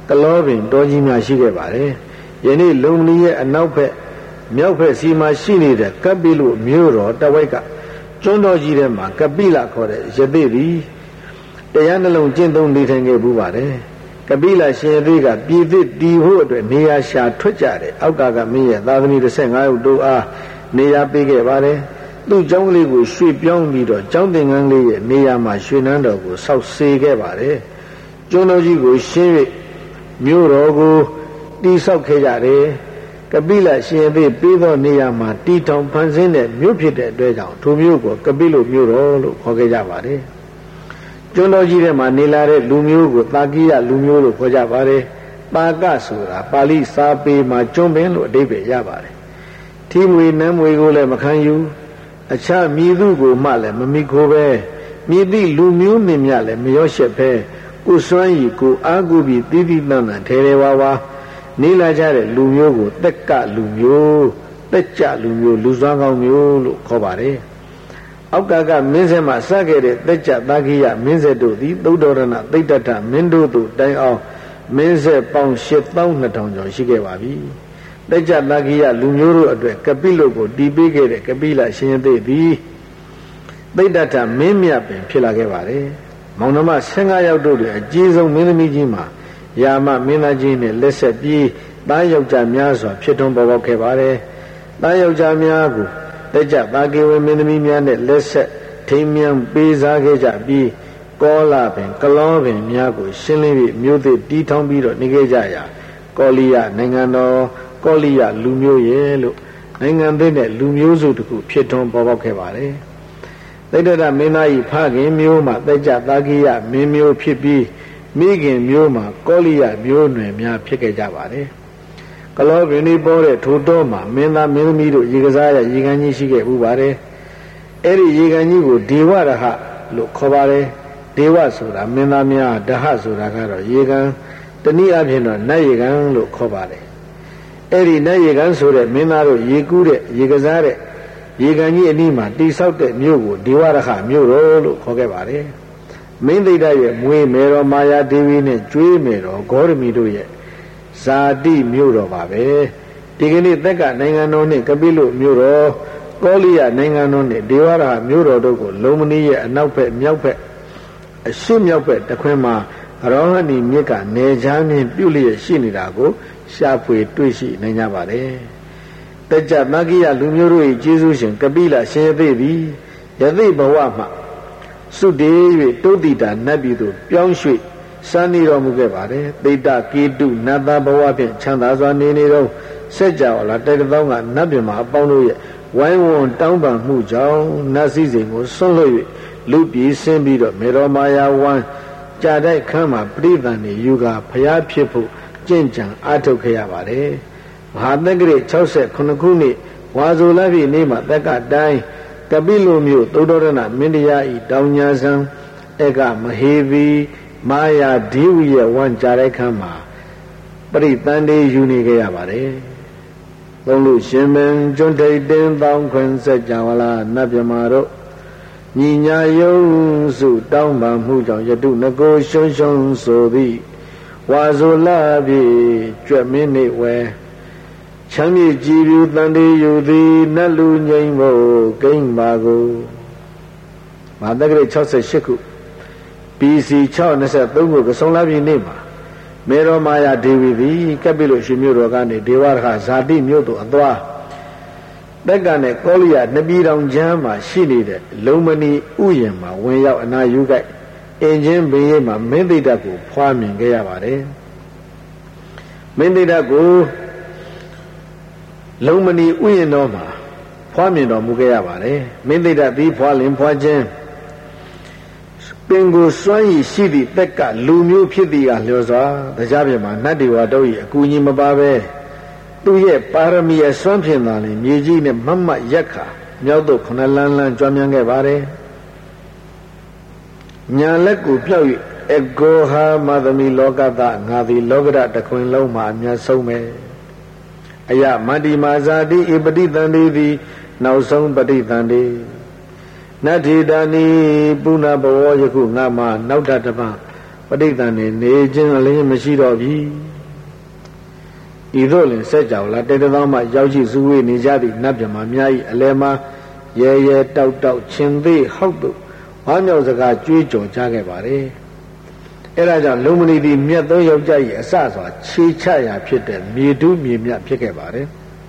ကလောပင်တောကြီးများရှိခဲ့ပါတယ်ယနေ့လုံမဏီရဲ့အနောက်ဘက်မြောက်ဘက်စီမှာရှိနေတဲ့ကပိလုမြို့တော်တဝိုက်ကကျွန်းတော်ကြီးထဲမှာကပိလခေါ်တဲ့ယသိသည်တရားနှလုံးကျင့်သုံးနေထိုင်ခဲ့ဘူးပါတယ်ကပိလရှင်ယသိကပြည်သစ်တီဖို့အတွက်နေရာရှာထွက်ကြတယ်အောက်ကကမင်းရဲ့သာသမီတစ်ဆယ့်ငါးယောက်တို့အားနေရာပေးခဲ့ပါတယ်သူ့ကျောင်းကလေးကိုရွှေ့ပြောင်းပြီးတော့ကျောင်းသင်္ကန်းလေးရဲ့နေရာမှာရွှေနန်းတော်ကိုဆောက်စေခဲ့ပါတယ်ကျွန်းတော်ကြီးကိုရှင်း၍မြို့တော်ကိုတိဆောက်ခဲ့ကြတယ်ကပိလရှင်ယသိပေးသောနေရာမှာတီထောင်ဖန်ဆင်းတဲ့မြို့ဖြစ်တဲ့အတွက်ကြောင့်ထိုမြို့ကိုကပိလုမြို့တော်လို့ခေါ်ခဲ့ကြပါတယ်ကျွန်းတော်ကြီးထဲမှာနေလာတဲ့လူမျိုးကိုတာကိယလူမျိုးလို့ခေါ်ကြပါတယ်ပါကဆိုတာပါဠိစာပေမှာကျွန်းပင်လို့အဓိပ္ပာယ်ရပါတယ်ထီမွေနမ်းမွေကိုလည်းမခံယူအခြားမြည်သူကိုမှလည်းမမိခိုးပဲမြည်သည့်လူမျိုးမင်းများလည်းမရောရှက်ပဲကိုစွမ်းရည်ကိုအားကိုးပြီးတိတိတန်တန်ထဲထဲဝါဝါနေလာကြတဲ့လူမျိုးကိုတက်ကလူမျိုးတက်ကြလူမျိုးလူစွမ်းကောင်းမျိုးလို့ခေါ်ပါတယ်အောက်ကကမင်းဆက်မှာစခဲ့တဲ့တက်ကြသာခိယမင်းဆက်တို့သည်သုဒ္ဓရဏသိတ္တထမင်းတို့တို့တိုင်အောင်မင်းဆက်ပေါင်းရှစ်သောင်းနှစ်ထောင်ကျော်ရှိခဲ့ပါပြီတက်ကြသာခိယလူမျိုးတို့အတွက်ကပိလုကိုတီးပေးခဲ့တဲ့ကပိလရှင်ယသိသည်သိတ္တထမင်းမြတ်ပင်ဖြစ်လာခဲ့ပါတယ်မောင်နှမဆယ်ငါးယောက်တို့တွေအကြီးဆုံးမင်းသမီးကြီးမှာယာမမင်းသားကြီးနဲ့လက်ဆက်ပြီးသားယောက်ျားများစွာဖြစ်ထွန်းပေါ်ပေါက်ခဲ့ပါတယ်သားယောက်ျားများကိုတက်ကြသာကေဝမင်းသမီးများနဲ့လက်ဆက်ထိမ်းမြန်းပေးစားခဲ့ကြပြီးကောလာပင်ကလောပင်များကိုရှင်းလင်းပြီးမြို့သစ်တီးထောင်ပြီးတော့နေခဲ့ကြရာကောလိယနိုင်ငံတော်ကောလိယလူမျိုးရဲ့လို့နိုင်ငံသစ်နဲ့လူမျိုးစုတစ်ခုဖြစ်ထွန်းပေါ်ပေါက်ခဲ့ပါတယ်သိတ္တရမင်းသား၏ဖခင်မျိုးမှာတက်ကြသာကိယမင်းမျိုးဖြစ်ပြီးမိခင်မျိုးမှာကောလိယမျိုးနွယ်များဖြစ်ခဲ့ကြပါတယ်ကလောပင်ဒီပေါ်တဲ့ထိုတော်မှာမင်းသားမင်းသမီးတို့ရေကစားရရေကန်ကြီးရှိခဲ့ဥပါတယ်အဲ့ဒီရေကန်ကြီးကိုဒေဝရဟလို့ခေါ်ပါတယ်ဒေဝဆိုတာမင်းသားများဒဟဆိုတာကတော့ရေကန်တနည်းအားဖြင့်တော့နတ်ရေကန်လို့ခေါ်ပါတယ်အဲ့ဒီနတ်ရေကန်ဆိုတဲ့မင်းသားတို့ရေကူးတဲ့ရေကစားတဲ့ရေကန်ကြီးအနီးမှာတိဆောက်တဲ့မြို့ကိုဒေဝရဟမြို့တော်လို့ခေါ်ခဲ့ပါတယ်မင်းသိတ္တရဲ့မွေးမယ်တော်မာယာဒေဝီနဲ့ကျွေးမယ်တော်ဂေါရမီတို့ရဲ့ဇာတိမြို့တော်ပါပဲဒီကနေ့သက်ကနိုင်ငံတော်နဲ့ကပိလုမြို့တော်ကောလိယနိုင်ငံတော်နဲ့ဒေဝရဟမြို့တော်တို့ကိုလုံမဏီရဲ့အနောက်ဘက်မြောက်ဘက်အရှေ့မြောက်ဘက်တခွင်မှာရောဟဏီမြစ်ကနေချားမြင့်ပြုလျက်ရှိနေတာကိုရှာဖွေတွေ့ရှိနိုင်ကြပါတယ်တကြမဂ္ဂိယလူမျိုးတို့၏ကျေးဇူးရှင်ကပိလရှင်ယသိသည်ယသိဘဝမှာစုတည်၍တုတ်တိတာနတ်ပြည်သို့ပြောင်းရွှေ့စံနေတော်မူခဲ့ပါတယ်သိတ္တကေတုနတ်သားဘဝဖြင့်ချမ်းသာစွာနေနေတော့စัจ java လာတိုက်တောင်းကနတ်ပြည်မှာအပေါင်းတို့ရဲ့ဝိုင်းဝန်းတောင်းပန်မှုကြောင့်နတ်စည်းစိမ်ကိုဆွန့်လွတ်၍လူပြည်ဆင်းပြီးတော့မေတော်မာယာဝမ်းကြာတိုက်ခမ်းမှာပြိသန်နေယူကာဖျားဖြစ်ဖို့ကြင်ကြံအားထုတ်ခဲ့ရပါတယ်မဟာသက္ကရာ၆၈ခုနှစ်ဝါဆိုလပြည့်နေ့မှာသက္ကတိုင်းကပိလုမြို့သုဒ္ဓရဏမင်းတရားဤတောင်ညာဆံဧကမဟေဗီမာယာဒေဝီရဲ့ဝမ်းကြာတိုက်ခမ်းမှာပရိသန္တေယူနေခဲ့ရပါတယ်သုံးလို့ရှင်မင်းကျွန်းထိတ်တင်းတောင်းခွင်စัจ java လာနတ်မြမာတို့ညီညာယုံစုတောင်းပန်မှုကြောင့်ယတုနကိုရှုံရှုံဆိုသည်ဝါဆိုလာပြီကြွက်မင်းနေဝဲချမ်းမြေကြည်ပြူတန်တေယူသည်နတ်လူငိမ့်ဖို့ကိမ့်ပါကိုမဟာသက္ကရာ၆၈ခု ဘီ စီ ၆၂၃ခုကဆုံလာပြီနေ့မှာမေရောမာယာဒေဝီသည်ကပိလုရှင်မြို့တော်ကနေဒေဝရဟဇာတိမြို့သို့အသွားတက်ကနဲ့ကောလိယနှစ်ပြည်တော်ချမ်းမှာရှိနေတဲ့လုံမဏီဥယျာဉ်မှာဝင်ရောက်အနာယူကြအင်ချင်းဘေးရိပ်မှာမင်းသိတ္တကိုဖွာမြင်ခဲ့ရပါတယ်မင်းသိတ္တကိုလုံမဏီဥယျာဉ်တော်မှာဖွာမြင်တော်မူခဲ့ရပါတယ်မင်းသိတ္တသည်ဖွာလင်ဖွာခြင်းပင်ကိုစွမ်းရည်ရှိသည့်တက်ကလူမျိုးဖြစ်သည်ကလျော်စွာတရားပြင်မှာနတ်ဒေဝတို့၏အကူအညီမပါပဲသူရဲ့ပါရမီအစွမ်းဖြင့်သာလျှင်မြေကြီးနဲ့မတ်မတ်ရက်ခါမြောက်သို့ခုနှစ်လန်းလန်းကြွားမြန်းခဲ့ပါတယ်ညာလက်ကိုပြောက်၍အဂောဟာမသမီလောကသငါသည်လောကရတခွင်လုံးမှာအမြတ်ဆုံးပဲအယမတ္တိမာဇာတိဧပတိတန္တိသည်နောက်ဆုံးပဋိသန္တိနတ္ထိတာနိပုဏ္ဏဘဝယခုငါမှာနောက်ထပ်တစ်ပါးပဋိသန္ဓေနေခြင်းအလင်းမရှိတော့ပြီဤသို့လင်ဆက်ကြောင်လာတေတသောမှရောက်ရှိစုဝေးနေကြသည့်နတ်မြမာများ၏အလယ်မှာရဲရဲတောက်တောက်ချင်းသေးဟောက်တို့ဝါမြောက်စကားကြွေးကြော်ကြခဲ့ပါတယ်အဲဒါကြောင့်လုံမဏီသည်မြတ်သောယောက်ျား၏အစစွာခြေချရာဖြစ်တဲ့မြေတူးမြေမြတ်ဖြစ်ခဲ့ပါတယ်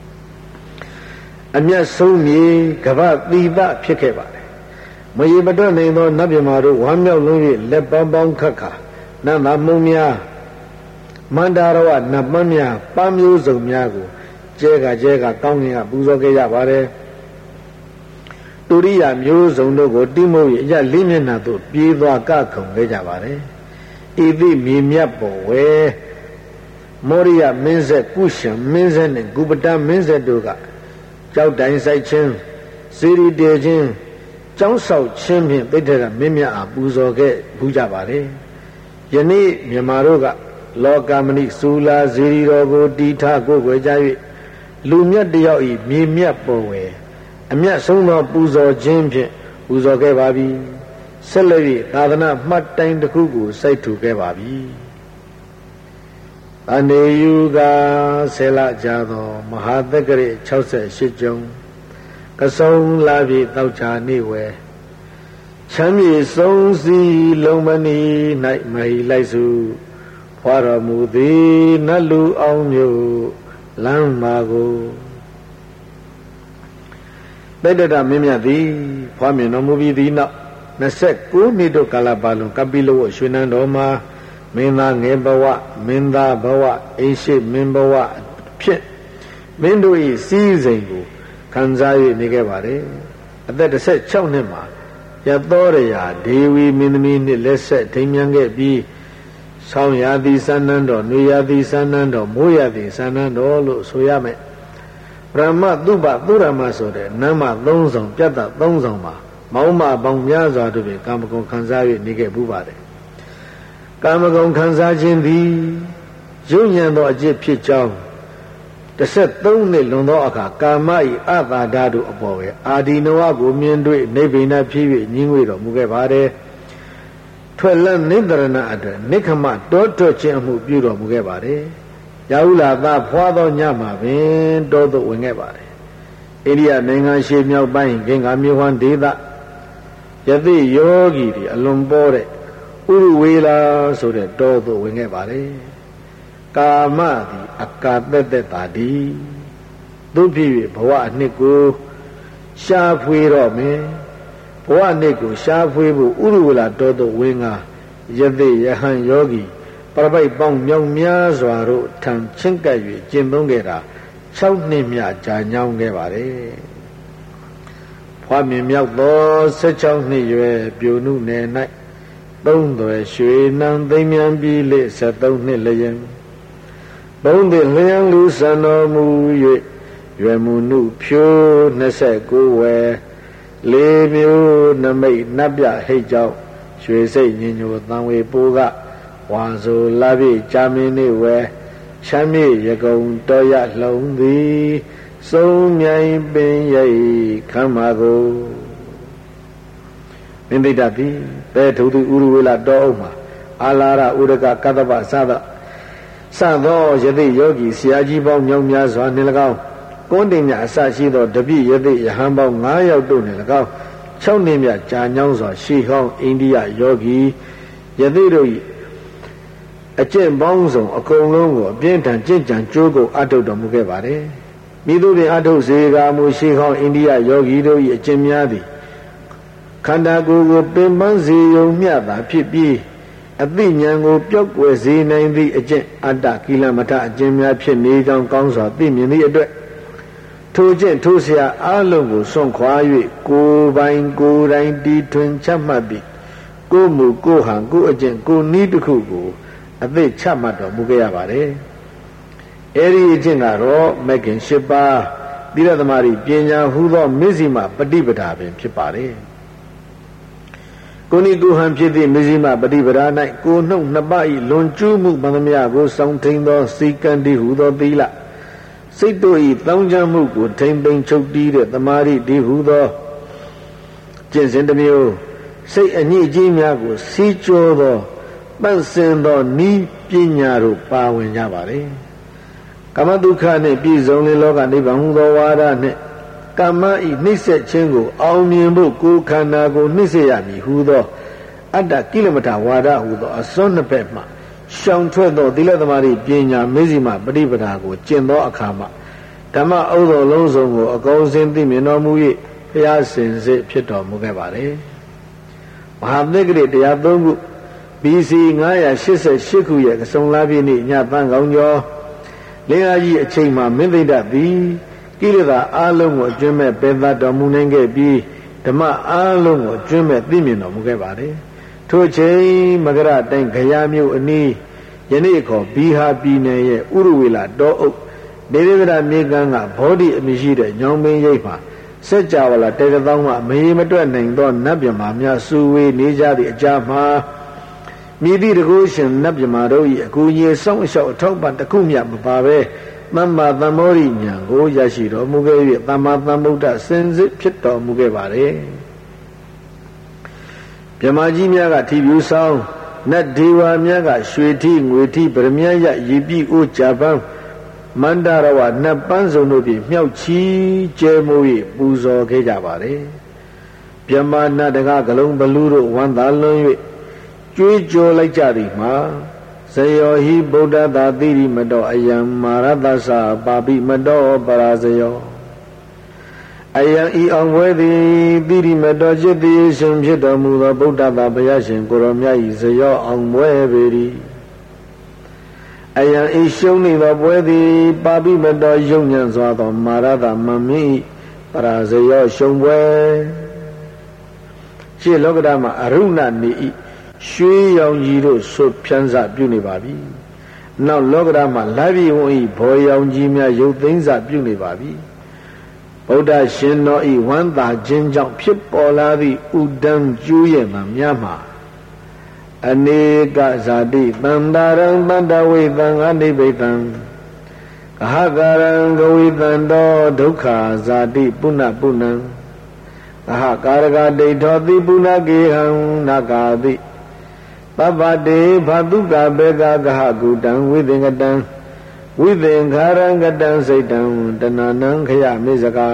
အမျက်ဆုံးမြေကဗ္ဗသီသဖြစ်ခဲ့ပါတယ်မရေမတွက်နိုင်သောနတ်မြမာတို့ဝါမြောက်လုံး၍လက်ပေါင်းပေါင်းခတ်ခါနတ်သားမုံများမန္တာရဝနတ်ပန်းများပန်းမျိုးစုံများကိုကျဲကကျဲကကောင်းကင်ကပူဇော်ခဲ့ကြပါတယ်တူရိယာမျိုးစုံတို့ကိုတိမုတ်၏အရလေးမျက်နှာသို့ပြေးသွားကခုံခဲ့ကြပါတယ်ဤသည့်မြေမြတ်ပေါ်ဝဲမောရိယမင်းဆက်ကုရှင်မင်းဆက်နှင့်ဂုပတမင်းဆက်တို့ကကြောက်တိုင်ဆိုင်ခြင်းစေရီတေခြင်းကျောင်းဆောက်ခြင်းဖြင့်တိဋ္ဌရမင်းမြတ်အားပူဇော်ခဲ့ဘူးကြပါတယ်ယနေ့မြန်မာတို့ကလောကမဏိစူလာဇေရီတော်ကိုတီထကိုယ်ွယ်ကြ၍လူမြတ်တယောက်ဤမြေမြတ်ပေါ်ဝဲအမြတ်ဆုံးသောပူဇော်ခြင်းဖြင့်ပူဇော်ခဲ့ပါပြီဆက်လက်၍သာသနာမှတ်တိုင်တစ်ခုကိုစိုက်ထူခဲ့ပါပြီအနေယူကဆယ်လကြာသောမဟာသက္ကရေ၆၈ကျုံကဆုံလာပြီတောက်ချာနေဝဲချမ်းမြေဆုံးစီလုံးမနီ၌မဟိလိုက်စုဖွာတော်မူသည်နတ်လူအောင်မျိုးလမ်းမာကိုတိတ္တရမင်းမြတ်သည်ဖွာမြင်တော်မူပြီးသည်နောက်နှစ်ဆယ့်ကိုးနှစ်တို့ကာလပတ်လုံးကပိလဝရွှေနန်းတော်မှာမင်းသားငယ်ဘဝမင်းသားဘဝအိရှိမင်းဘဝဖြစ်မင်းတို့၏စည်းစိမ်ကိုခံစား၍နေခဲ့ပါတယ်အသက်တစ်ဆယ့်ခြောက်နှစ်မှာယသောရယာဒေဝီမင်းသမီးနှင့်လက်ဆက်ထိမ်းမြန်းခဲ့ပြီးဆောင်းရာသီစန္နန်းတော်နွေရာသီစန္နန်းတော်မိုးရာသီစန္နန်းတော်လို့ဆိုရမယ်ဗြဟ္မသုဘသုရမဆိုတဲ့နမ်းမသုံးဆောင်ပြတ်တာသုံးဆောင်မှာမောင်းမပေါင်းများစွာတို့ဖြင့်ကာမဂုဏ်ခံစား၍နေခဲ့ပူပါတယ်ကာမဂုဏ်ခံစားခြင်းသည်ယုံညံသောအကျင့်ဖြစ်ကြောင်းတစ်ဆက်သုံးနှစ်လွန်သောအခါကာမ၏အတာဓာတုအပေါ်ပဲအာဒီနဝကိုမြင်တွေ့နိဗ္ဗိဏဖြစ်၍ညင်းငွေတော်မူခဲ့ပါတယ်ထွက်လန်းနိဒရဏအတွက်နိခမတောထွက်ခြင်းအမှုပြုတော်မူခဲ့ပါတယ်ရာဟုလာသဖွာသောညမှာပင်တောသို့ဝင်ခဲ့ပါတယ်အိန္ဒိယနိုင်ငံရှေ့မြောက်ပိုင်းဂင်္ဂါမြေဝန်းဒေသယသိယောဂီတွေအလွန်ပေါ်တဲ့ဥရဝေလာဆိုတဲ့တောသို့ဝင်ခဲ့ပါတယ်ကာမသည်အကာသက်သက်ပါသည်သူဖြစ်၍ဘဝအနှစ်ကိုရှားဖွေတော့မယ်ဘဝအနှစ်ကိုရှားဖွေဖို့ဥရဝေလာတောသို့ဝင်ကယသိယဟန်ယောဂီပရပိုက်ပေါင်းမြောင်များစွာတို့ထံချင်းကပ်၍ကျင့်သုံးခဲ့တာ၆နှစ်မြကြာညောင်းခဲ့ပါတယ်ဖွာမြင်မြောက်သော၁၆နှစ်ရွယ်ပြိုနုနယ်၌သုံးသွယ်ရွှေနံသိမ်းမြန်ပြီးလေ၁၃နှစ်လျင်ဘုံသည်လျံလူစံတော်မူ၍ရွယ်မှုနုဖြိုး၂၉ဝယ်လေးမျိုးနမိတ်နတ်ပြဟိတ်ကြောင့်ရွှေစိတ်ညင်ညိုသံဝေပိုးကဝါဆိုလာပြီကြာမင်းနေဝဲချမ်းမြေရကုံတော်ရလှုံသည်စုံမြိုင်ပင်ရိပ်ခမ်းမာကိုမင်းသိတတ်သည်ပဲထုသူဥရဝေလာတောအုပ်မှာအာလာရဥရကကတ္တပစသစသောယသိယောဂီဆရာကြီးပေါင်းမြောက်များစွာနှင့်၎င်းကွန်းတင်မြအစရှိသောတပိယသိယဟန်ပေါင်း၅ယောက်တို့နှင့်၎င်း၆နှစ်မြကြာညောင်းစွာရှေးဟောင်းအိန္ဒိယယောဂီယသိတို့၏အကျင့်ပေါင်းစုံအကုန်လုံးကိုအပြင်းထန်ကြင်ကြံကြိုးကိုအထုတ်တော်မူခဲ့ပါတယ်မိသူတွင်အထုတ်စေကာမူရှေးဟောင်းအိန္ဒိယယောဂီတို့၏အကျင့်များသည်ခန္ဓာကိုယ်ကိုပင်ပန်းစေုံမျှသာဖြစ်ပြီးအသိဉာဏ်ကိုပျောက်ကွယ်စေနိုင်သည့်အကျင့်အတ္တကိလမထအကျင့်များဖြစ်နေကြောင်းကောင်းစွာသိမြင်သည့်အတွက်ထိုကျင့်ထိုဆရာအလုံးကိုစွန့်ခွာ၍ကိုယ်ပိုင်ကိုယ်တိုင်တီထွင်ချမှတ်ပြီးကိုယ်မူကိုယ်ဟန်ကိုယ်အကျင့်ကိုယ်နည်းတစ်ခုကိုအသိချမှတ်တော်မူခဲ့ရပါတယ်အဲဒီအကျင့်ကတော့မဂ္ဂင်၈ပါးသီလသမารိပညာဟူသောမဇ္ဈိမပฏิပဒါပင်ဖြစ်ပါတယ်ကိုနိကိုဟံဖြစ်သည့်မဇ္ဈိမပฏิပဒါ၌ကိုနှုတ်နှစ်ပါး၏လွန်ကျူးမှုပန္နမြကိုစောင့်ထိန်သောစီကံတိဟူသောသီလစိတ်တို့၏တောင်းကြမှုကိုထိမ့်သိမ်းချုပ်တီးတဲ့သမာဓိတိဟူသောကျင့်စဉ်တစ်မျိုးစိတ်အညစ်အကြေးများကိုစီးကြောသောတန့်စင်သောနိပညာတို့ပါဝင်ကြပါလေကာမဒုက္ခနှင့်ပြည့်စုံတဲ့လောကနိဗ္ဗာန်ဟူသောဝါဒနှင့်ကာမဤနှိမ့်ဆက်ခြင်းကိုအောင်မြင်ဖို့ကိုယ်ခန္ဓာကိုနှိမ့်ဆက်ရမည်ဟူသောအတ္တကိလမထဝါဒဟူသောအစွန်းနှစ်ဖက်မှရှောင်ထွက်သောသီလသမารိပညာမေဇိမပฏิပဒါကိုကျင့်သောအခါမှာဓမ္မဥဒ္ဒောလုံးစုံကိုအကုန်စင်သိမြင်တော်မူ၍ဘုရားစင်စစ်ဖြစ်တော်မူခဲ့ပါလေမဟာသက္ကရိတရားသုံးခု ဘီ စီ ငါးရာရှစ်ဆယ်ရှစ်ခုရဲ့ကဆုံလပြည့်နေ့ညပန်းကောင်းကျော်လင်းအားကြီးအချိန်မှာမင်းသိဒ္ဓသည်ကိလေသာအလုံးကိုအကျွမ်းမဲ့ပယ်သတော်မူနိုင်ခဲ့ပြီးဓမ္မအလုံးကိုအကျွမ်းမဲ့သိမြင်တော်မူခဲ့ပါတယ်ထို့ချိန်မကရတိုင်းခရမြို့အနီးယနေ့ခေါ်ဘီဟာပြည်နယ်ရဲ့ဥရဝေလတောအုပ်နေရဒမြေကမ်းကဘောဓိအမည်ရှိတဲ့ညောင်မင်းရိပ်မှာစัจ java လာတေတသောင်းမှမရေမတွက်နိုင်သောနတ်မြမာများစုဝေးနေကြသည့်အကြမှာမိသည့်တကုရှင်နတ်မြမာတို့၏အကူအညီစောင့်အလျှောက်အထောက်ပံ့တစ်ခုမျှမပါဘဲသမ္မာသမ္မောရိညာကိုရရှိတော်မူခဲ့၍သမ္မာသမ္ဗုဒ္ဓစင်စစ်ဖြစ်တော်မူခဲ့ပါလေမြမာကြီးများကထီပြူဆောင်နတ်ဒေဝများကရွှေထီငွေထီဗရမယရည်ပြီအိုဂျပန်မန္တရဝနတ်ပန်းစုံတို့ဖြင့်မြောက်ချီကျဲမိုး၍ပူဇော်ခဲ့ကြပါလေမြမာနတ်တကဂလုံးဘလူတို့ဝန္တာလွန်၍ကျွေးကြော်လိုက်ကြသည်မှာဇယောဟိဗုဒ္ဓသာတိရိမတောအယံမာရတသပါပိမတောပရာဇယောအယံဤအောင်ဝဲသည်တိရိမတောจิตတိရှင်ဖြစ်တော်မူသောဗုဒ္ဓသာဘုရားရှင်ကိုရောမြတ်၏ဇယောအောင်ဝဲပေ၏အယံဤရှုံးနေသောပွဲသည်ပါပိမတောယုံညံ့စွာသောမာရတမမင်း၏ပရာဇယောရှုံးပွဲရှေ့လောကဓာတ်မှာအရုဏနေ၏ရွှေရောင်ကြီးတို့ဆွဖြန်းစပြုနေပါပြီနောက်လောကဓာတ်မှာလာပြီဝန်း၏ဘောရောင်ကြီးများရုပ်သိမ်းစပြုနေပါပြီဗုဒ္ဓရှင်တော်ဤဝမ်းသာခြင်းကြောင့်ဖြစ်ပေါ်လာသည့်ဥဒံကျူးရဲ့မှများမှာအနေကဇာတိတန္တာရံတန္တဝိသံအနိဗ္ဗိတံကဟကရံဂဝိတံတောဒုက္ခဇာတိပုဏ္ဏပုဏ္ဏံကဟကာရကဒိဋ္ဌောတိပုဏ္ဏကေဟံနာကာတိပပတေဘတုကဘေကကဟကုတံဝိသင်္ကတံဝိသင်္ခာရံကတံစိတ်တံတဏနံခယမေဇကာ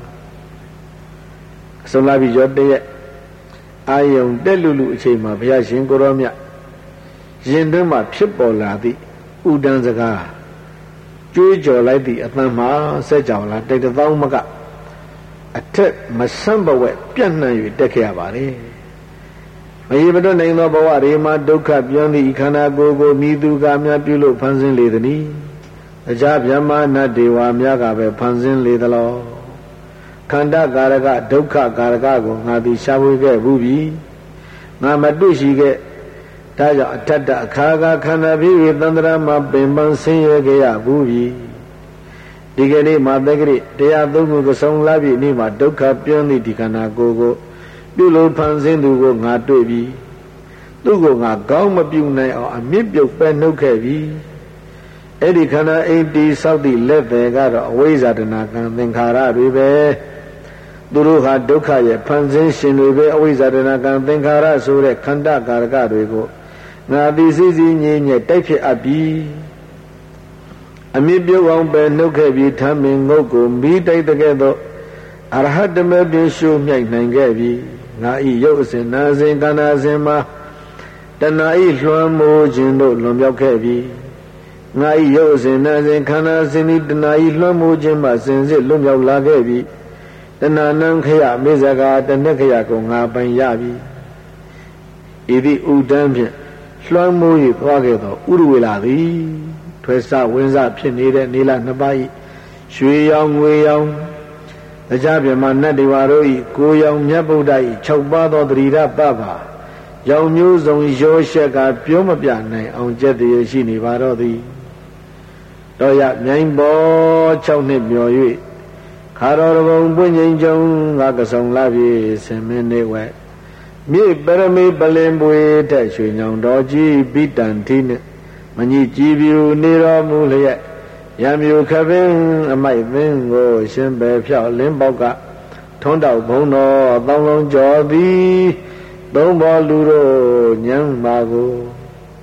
အဆုံးလာပြီရောတရက်အာယုံတက်လူလူအချိန်မှာဘုရားရှင်ကိုရောမြတ်ရင်တွင်းမှာဖြစ်ပေါ်လာသည့်ဥဒံစကားကြွေးကြော်လိုက်သည့်အသံမှာစัจ java လာတိတ်သောင်းမကအထက်မဆန့်ဘဝက်ပြန့်နှံ့၍တက်ခဲ့ရပါလေမရေမတွက်နိုင်သောဘဝတွေမှာဒုက္ခပြောင်းသည့်ခန္ဓာကိုယ်ကိုမိသူကများပြုလို့ဖန်ဆင်းလေသည်။တရားဗျမနတ်ဒေဝများကပဲဖန်ဆင်းလေသလောခန္ဓာကာရကဒုက္ခကာရကကိုငါသည်ရှားဝေခဲ့ဘူးပြီငါမတွေ့ရှိခဲ့ဒါကြောင့်အထက်တအခါကခန္ဓာဖြစ်၍သန္တရာမှာပင်ပန်းဆင်းရဲခဲ့ရဘူးပြီဒီကနေ့မှာသက္ကရိတရားသုံးခုကဆုံလာပြီနေ့မှာဒုက္ခပြောင်းသည့်ဒီခန္ဓာကိုယ်ကိုပြုလို့ဖန်ဆင်းသူကိုငါတွေ့ပြီသူ့ကိုငါကောင်းမပြုနိုင်အောင်အမြင့်ပြုတ်ပဲနှုတ်ခဲ့ပြီအဲ့ဒီခန္ဓာအိမ်တီဆောက်သည့်လက်ပဲကတော့အဝိဇ္ဇာတဏကံသင်္ခါရတွေပဲသူတို့ဟာဒုက္ခရဲ့ဖန်ဆင်းရှင်တွေပဲအဝိဇ္ဇာတဏကံသင်္ခါရဆိုတဲ့ခန္ဓာကာရကတွေကိုငါသည်စိစိငြိမ်ငြိမ်တိုက်ဖြစ်အပ်ပြီအမြင့်ပြုတ်အောင်ပဲနှုတ်ခဲ့ပြီးထမ်းမင်ငုတ်ကိုမိတိုက်တဲ့ကဲ့သို့အရဟတမေပြရှုမြိုက်နိုင်ခဲ့ပြီငါဤရုပ်အစဉ်နာစဉ်ခန္ဓာစဉ်မှာတဏှာဤလွှမ်းမိုးခြင်းတို့လွန်မြောက်ခဲ့ပြီငါဤရုပ်အစဉ်နာစဉ်ခန္ဓာစဉ်ဤတဏှာဤလွှမ်းမိုးခြင်းမှစဉ်စစ်လွန်မြောက်လာခဲ့ပြီတဏှာနံခယမေဇကာတဏှခယကိုငါပိုင်ရပြီဤသည့်ဥဒံဖြင့်လွှမ်းမိုး၍သွားခဲ့သောဥရဝေလာသည်ထွဲစဝင်းစဖြစ်နေတဲ့နေလနှစ်ပါးဤရွှေရောင်ငွေရောင်တရားပြမနတ်တွေဝါတို့ဤကိုရောင်မြတ်ဗုဒ္ဓဤ၆ပါးသောတတိရပပါရောင်မျိုးစုံရောရှက်ကပြောမပြနိုင်အောင်ကြက်တည်းရှိနေပါတော့သည်တော့ရမြိုင်ပေါ်၆နှစ်မျော်၍ခါတော်ဘုံပွင့်ငိမ့်ကြုံငါကဆုံလာပြီဆင်မင်းနေဝဲမြေပရမေပလင်ပွေတဲ့ရွှေညောင်တော်ကြီးပိတန်ထီနှင့်မညကြည်ပြူနေတော်မူလျက်ရံမြူခပင်းအမိုက်သင်းကိုရှင်ပဲဖြောက်လင်းပေါက်ကထွန်းတောက်ဘုံတော်သောင်းလုံးကျော်သည်သုံးဘောလူတို့ညံပါကို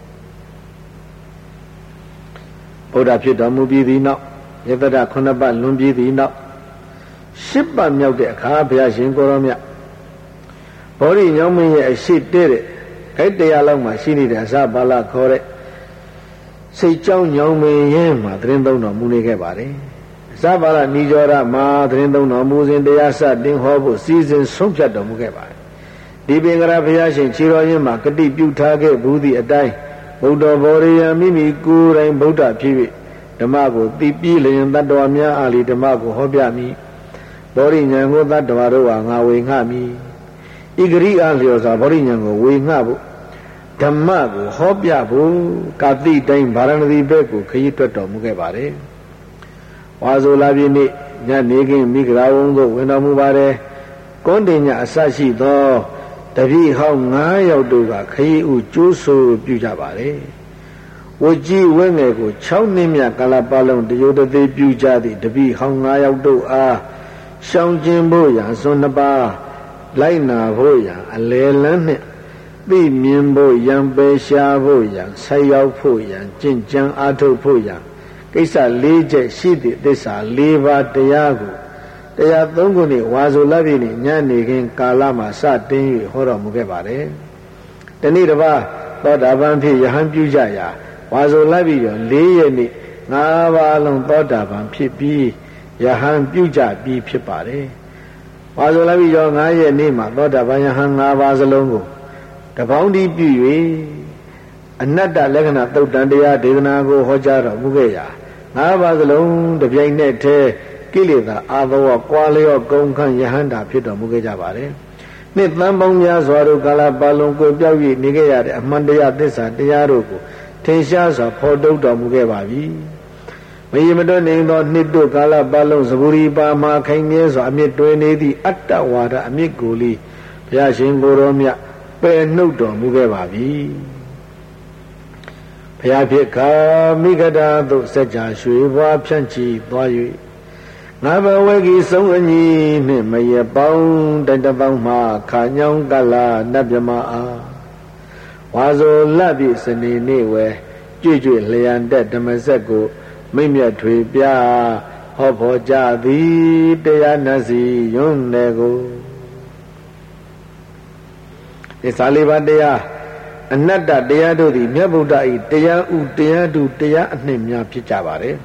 ဗုဒ္ဓဖြစ်တော်မူပြီးသည်နောက်ယတရခုနှစ်ပတ်လွန်ပြီးသည်နောက်ရှစ်ပတ်မြောက်တဲ့အခါဘုရားရှင်ကိုရောမြတ်ဘောဓိညောင်းမင်းရဲ့အရှိတဲ့တဲ့ခိုက်တရားလောက်မှရှိနေတဲ့အစပါဠခေါ်တဲ့စိတ်ကြောင်းညောင်းမင်းရဲ့မှာသတင်းသုံးတော်မူနေခဲ့ပါတယ်အစပါဠနိကြောရမှာသတင်းသုံးတော်မူစဉ်တရားစတင်ဟောဖို့စီစဉ်ဆုံးဖြတ်တော်မူခဲ့ပါတယ်ဒီပင်ကရာဘုရားရှင်ခြေတော်ရင်းမှာဂတိပြုထားခဲ့ဘူးသည့်အတိုင်းဗုဒ္ဓဘောရိယမိမိကိုယ်တိုင်ဗုဒ္ဓဖြစ်၍ဓမ္မကိုသိပြီးလျင်တတ္တဝါများအားလီဓမ္မကိုဟောပြမည်ဘောရိညာကိုတတ္တဝါတို့ဟာငါဝေငှမည်ဤဂရိအားလျော်စွာဘောရိညာကိုဝေငှဖို့ဓမ္မကိုဟောပြဖို့ကာတိတိုင်းဗာရဏသီဘက်ကိုခရီးတွက်တော်မူခဲ့ပါတယ်ဝါဆိုလာပြည့်နေ့ညနေခင်းမိဂရာဝုံသို့ဝင်တော်မူပါတယ်ကွန်တင်ညအစရှိသောတပည့်ဟောင်း၅ယောက်တို့ကခရီးဥကျိုးဆိုပြုကြပါတယ်ဝကြီးဝဲငယ်ကို၆နှစ်မြတ်ကာလပတ်လုံးတရိုတသေးပြုကြသည့်တပည့်ဟောင်း၅ယောက်တို့အားရှောင်ကျဉ်ဖို့ရန်စွန်းနှစ်ပါးလိုက်နာဖို့ရန်အလေလန်းနှင့်သိမြင်ဖို့ရန်ပယ်ရှားဖို့ရန်ဆက်ရောက်ဖို့ရန်ကျင့်ကြံအားထုတ်ဖို့ရန်ကိစ္စ၄ချက်ရှိသည့်သစ္စာ၄ပါးတရားကိုတရားသုံးခုနှင့်ဝါဆိုလပြည့်နှင့်ညနေခင်းကာလမှာစတင်၍ဟောတော်မူခဲ့ပါတယ်။တနေ့တစ်ပါးသောတာပန်ဖြစ်ယဟန်ပြုကြရာဝါဆိုလပြည့်ရော၄ရက်နေ့ငါးပါးလုံးသောတာပန်ဖြစ်ပြီးယဟန်ပြုကြပြီးဖြစ်ပါတယ်။ဝါဆိုလပြည့်ရော၅ရက်နေ့မှာသောတာပန်ယဟန်၅ပါးစလုံးကိုတပေါင်းတည်းပြု၍အနတ္တလက္ခဏာသုတ်တန်တရားဒေသနာကိုဟောကြားတော်မူခဲ့ရာငါးပါးစလုံးတစ်ပြိုင်နက်တည်းကိလေသာအာသောကွာလျော့ကုန်ခန့်ယဟန္တာဖြစ်တော်မူခဲ့ကြပါတယ်။နှစ်သန်းပေါင်းများစွာတို့ကာလပတ်လုံးကိုပြောက်၍နေခဲ့ရတဲ့အမှန်တရားသစ္စာတရားတို့ကိုထင်ရှားစွာဖော်ထုတ်တော်မူခဲ့ပါပြီ။မယမတွင်နေသောနှစ်တို့ကာလပတ်လုံးသဘူရီပါမှာခိုင်မြဲစွာအမြင့်တွင်နေသည့်အတ္တဝါဒအမြင့်ကိုလေးဘုရားရှင်ကိုယ်တော်မြတ်ပယ်နှုတ်တော်မူခဲ့ပါပြီ။ဘုရားဖြစ်ခါမိဂဒာသို့စัจ जा ရွှေဘွားဖြန့်ချီသွား၍ငါဘဝေကြီးဆုံးအညီနှင့်မရပေါင်းတတပေါင်းမှာခါညောင်းကလာနတ်မြမအားဝါဆိုလပ်ပြီစနေနေ့ဝဲကြွကြွလျံတက်ဓမ္မစက်ကိုမိမ့်မြတ်ထွေပြဟောဖို့ကြသည်တရားနတ်စီယွန်းတယ်ကိုဒီစာလေးပါးတရားအနတ္တတရားတို့သည်မြတ်ဗုဒ္ဓ၏တရားဥတရားတုတရားအနှင့်များဖြစ်ကြပါတယ်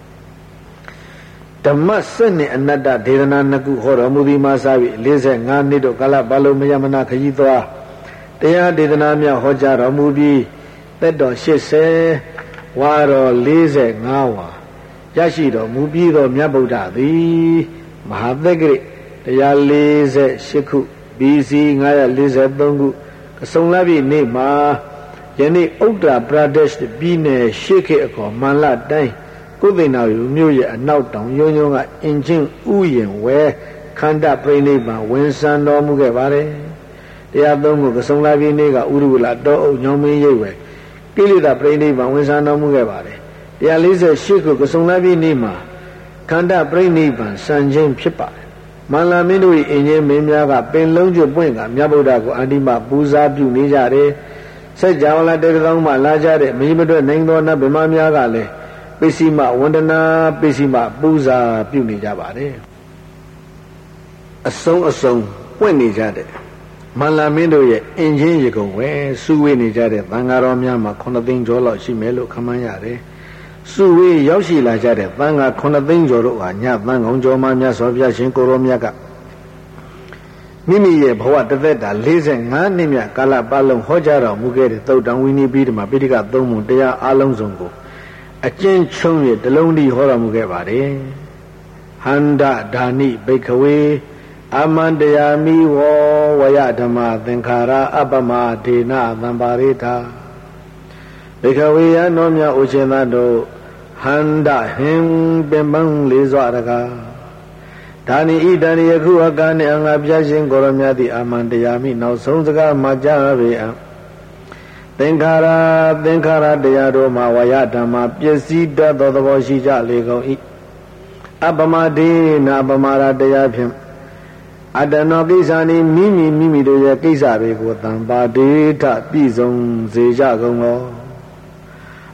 ဓမ္မစက်နှင့်အနတ္တဒေသနာနှစ်ခုဟောတော်မူသည်မှာစပြီး၄၅နှစ်တို့ကာလပတ်လုံးမယမနာခရီးသွားတရားဒေသနာများဟောကြားတော်မူပြီးသက်တော်၈၀ဝါတော်၄၅ဝါရရှိတော်မူပြီးသောမြတ်ဗုဒ္ဓသည်မဟာသက္ကရိတရား၄၈ခု ဘီ စီ ၅၄၃ခုအစုံလပြည့်နေ့မှာယနေ့ဥတ္တရပရဒေ့ရှ်ပြည်နယ်ရှေ့ခေတ်အခေါ်မန္လတိုင်းကုသိဏယူမြို့ရဲ့အနောက်တောင်ရုံရုံကအင်ချင်းဥယျင်ဝဲခန္ဓာပြိဋိဘံဝင်ဆံတော်မူခဲ့ပါတယ်တရားသုံးခုကစုံလာပြည့်နေ့ကဥရုဝလတောအုပ်ညောင်းမင်းရိပ်ဝဲကိလေသာပြိဋိဘံဝင်ဆံတော်မူခဲ့ပါတယ်တရား၄၈ခုကစုံလာပြည့်နေ့မှာခန္ဓာပြိဋိဘံစံခြင်းဖြစ်ပါတယ်မန္လာမင်းတို့၏အင်ချင်းမင်းများကပင်လုံးကျွပွင့်ကမြတ်ဗုဒ္ဓကိုအန္တိမပူဇာပြုနေကြတယ်စัจ जा လာတေတောင်းမှလာကြတဲ့မိမတွဲနိုင်သောနတ်ဗမာများကလည်းပိစီမဝန္ဒနာပိစီမပူဇာပြုနေကြပါတယ်အစုံအစုံပွင့်နေကြတဲ့မန္လာမင်းတို့ရဲ့အင်ချင်းရေကုန်ဝဲစုဝေးနေကြတဲ့သံဃာတော်များမှာခုနှစ်သိန်းကျော်လောက်ရှိမယ်လို့ခန့်မှန်းရတယ်စုဝေးရောက်ရှိလာကြတဲ့သံဃာခုနှစ်သိန်းကျော်တို့ဟာညသံဃောင်းကျော်မှမြတ်စွာဘုရားရှင်ကိုရောမြတ်ကမိမိရဲ့ဘဝတသက်တာ၄၅နှစ်မြတ်ကာလပတ်လုံးဟောကြားတော်မူခဲ့တဲ့သုတ်တံဝိနည်းပြီးဓမ္မပိဋကသုံးပုံတရားအလုံးစုံကိုအကျဉ်းချုပ်ရတလုံးဒီဟောတော်မူခဲ့ပါတယ်ဟန္ဒဓာနိဘိခဝေအမန္တယာမိဝဝယဓမ္မသင်္ခါရအပမဒေနသံပါရိထာဘိခဝေယနောမြဥရှင်သတို့ဟန္ဒဟင်ပင်ပန်းလေးစွာတကားဒါနိဣတံယခုအကနှင့်အငါပြရှင်ကိုရမြတ်သည်အမန္တယာမိနောက်ဆုံးစကားမှာကြားပေအံသင်္ခါရသင်္ခါရတရားတို့မှာဝါယဓမ္မပစ္စည်းတတ်သောသဘောရှိကြလေကုန်၏အပမဒေနာပမာရတရားဖြင့်အတ္တနောကိစ္စနိမိမိမိမိတို့ရဲ့ကိစ္စတွေကိုသံပါဒေထပြည့်စုံစေကြကုန်သော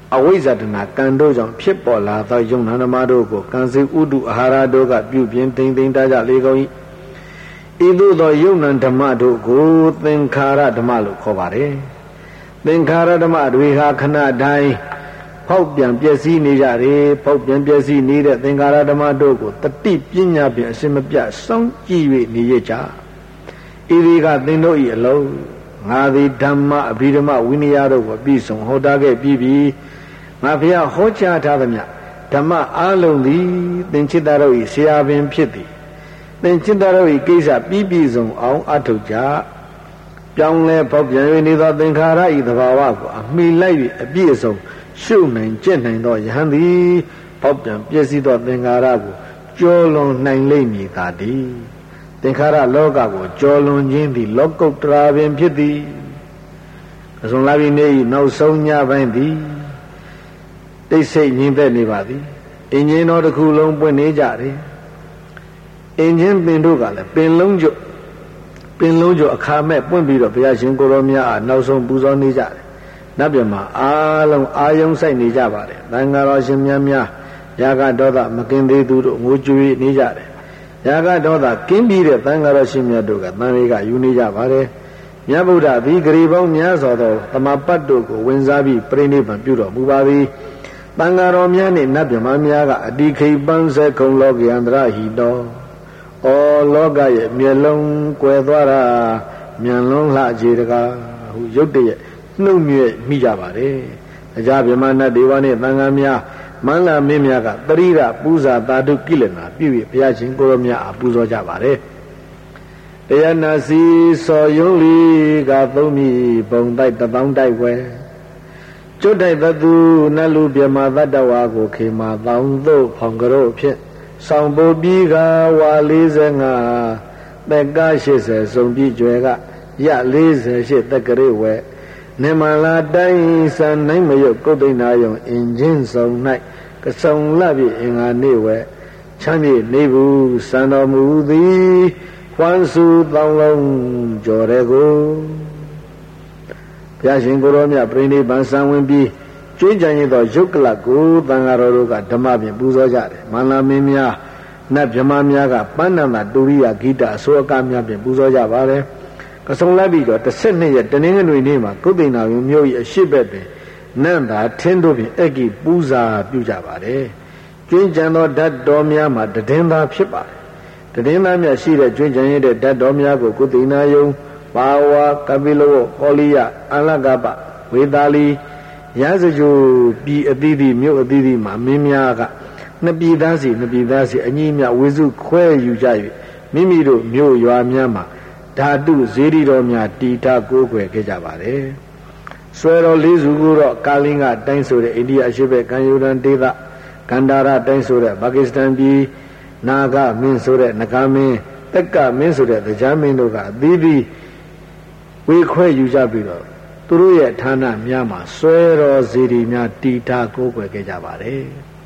အဝိဇ္ဇတနာကံတို့ကြောင့်ဖြစ်ပေါ်လာသောယုံနာဓမ္မတို့ကိုကံစိဥဒုအာဟာရတို့ကပြုပြင်သိမ့်သိမ့်တကြလေကုန်၏ဤသို့သောယုံနာဓမ္မတို့ကိုသင်္ခါရဓမ္မလို့ခေါ်ပါတယ်သင်္ခါရဓမ္မတွေဟာခဏတိုင်းဖောက်ပြန်ပျက်စီးနေကြတယ်ဖောက်ပြန်ပျက်စီးနေတဲ့သင်္ခါရဓမ္မတို့ကိုတတိပညာဖြင့်အရှင်မပြစောင့်ကြည့်၍နေရကြဤဒီကသင်တို့၏အလုံးငါသည်ဓမ္မအဘိဓမ္မဝိနည်းတို့ကိုပြီးဆုံးဟောတာခဲ့ပြီးပြီငါဖျားဟောကြားထားသမျှဓမ္မအလုံးသည်သင်္ချစ်တော်၏ဆရာပင်ဖြစ်သည်သင်္ချစ်တော်၏ကိစ္စပြီးပြည့်စုံအောင်အထောက်ကြပြောင်းလဲဖောက်ပြန်၍နေသောသင်္ခါရ၏သဘာဝကိုအမိလိုက်၍အပြည့်အစုံရှုနိုင်ကျင့်နိုင်သောယဟန်သည်ဖောက်ပြန်ပြည့်စည်သောသင်္ခါရကိုကျော်လွန်နိုင်လိမ့်မည်သာတည်းသင်္ခါရလောကကိုကျော်လွန်ခြင်းသည်လောကုတ္တရာပင်ဖြစ်သည်အစွန်လာပြီးနေ၏နောက်ဆုံးညပိုင်းသည်တိတ်ဆိတ်ငြိမ်သက်နေပါသည်အင်ဂျင်တော်တစ်ခုလုံးပွင့်နေကြတယ်အင်ဂျင်ပင်တို့ကလည်းပင်လုံးကျွတ်ပင်လုံးကျွတ်အခါမဲ့ပွင့်ပြီးတော့ဘုရားရှင်ကိုရောမြတ်အားနောက်ဆုံးပူဇော်နေကြတယ်နတ်ပြမအားလုံးအာယုံဆိုင်နေကြပါတယ်သံဃာတော်ရှင်များများယာကဒေါသမကင်းသေးသူတို့ငိုကြွေးနေကြတယ်ယာကဒေါသကင်းပြီးတဲ့သံဃာတော်ရှင်များတို့ကသံဃာကယူနေကြပါတယ်မြတ်ဗုဒ္ဓသည်ဂရီပေါင်းများစွာသောသမပတ်တို့ကိုဝင်စားပြီးပြိဋိဘံပြုတော်မူပါသည်သံဃာတော်များနှင့်နတ်မြမများကအတိခိပန်းစေခုံလောကယန္တရဟိတောဩလောကရဲ့မျက်လုံးကွယ်သွားတာမြန်လုံးလှကြေတကားဟုရုတ်တရက်နှုတ်မြဲ့မိကြပါတယ်အကြဗြဟ္မဏဒေဝနှင့်သံဃာများမန္လာမင်းများကတရိရပူဇာတာတုကိလနာပြု၍ဘုရားရှင်ကိုရောမြတ်အားပူဇော်ကြပါတယ်တရားနာစီစော်ယုံလီကသုံးမိဘုံတိုက်တပေါင်းတိုက်ဝဲကျွတ်တိုက်သသူနတ်လူပြမသတ္တဝါကိုခေမာတောင်းသို့ဖောင်ကြို့ဖြင့်ဆောင်ပိုပြီးကဝါ၄၅တက်က၈၀စုံပြီးကျွဲကရ၄၈တက်ကလေးဝဲနေမလာတိုင်းစံနိုင်မရုပ်ကုတ်တိန်နာယုံအင်ချင်းဆောင်၌ကဆုံလပြည့်အင်္ဂါနေဝဲချမ်းမြေနေဘူးစံတော်မူသည်ဝမ်းစုတောင်းလုံးကြော်တဲ့ကိုဘုရားရှင်ကိုရောမြတ်ပြိဋိဘံဆံဝင်ပြီးကျွေးကြံရသောယုတ်ကလကိုသံဃာတော်တို့ကဓမ္မဖြင့်ပူဇော်ကြတယ်မန္လာမင်းများနတ်ဗြဟ္မာများကပဏ္ဏန္တတူရိယဂိတအစိုးအကများဖြင့်ပူဇော်ကြပါတယ်ကဆုံလိုက်ပြီးတော့တစ်ဆက်နှစ်ရက်တနင်္ဂနွေနေ့မှာကုသိဏယုံမြို့၏အရှိဘက်ပင်နန္တာထင်းတို့ဖြင့်အက္ခိပူဇာပြုကြပါတယ်ကျွေးကြံသောဓာတ်တော်များမှာတည်င်းသားဖြစ်ပါတယ်တည်င်းသားများရှိတဲ့ကျွေးကြံရတဲ့ဓာတ်တော်များကိုကုသိဏယုံပါဝါကပိလဝဟောလိယအလကပဝေသာလီရစကြိုပြည်အသီးသီးမြို့အသီးသီးမှာမင်းများကနှစ်ပြည်သားစီနှစ်ပြည်သားစီအညီမြဝေစုခွဲယူကြ၍မိမိတို့မြို့ရွာများမှာဓာတုဇေဒီတော်များတီတာကိုးကွယ်ခဲ့ကြပါတယ်ဆွဲတော်လေးစုကိုတော့ကာလင်းကတိုင်းဆိုတဲ့အိန္ဒိယအရှေ့ဘက်ကံယူရန်ဒေသကန္တာရတိုင်းဆိုတဲ့ပါကစ္စတန်ပြည်နာဂမင်းဆိုတဲ့နဂါမင်းတက်ကမင်းဆိုတဲ့တရားမင်းတို့ကအသီးသီးဝေခွဲယူကြပြီးတော့သူတို့ရဲ့ဌာနများမှာဆွဲတော်ဇေဒီများတီတာကိုးကွယ်ခဲ့ကြပါတယ်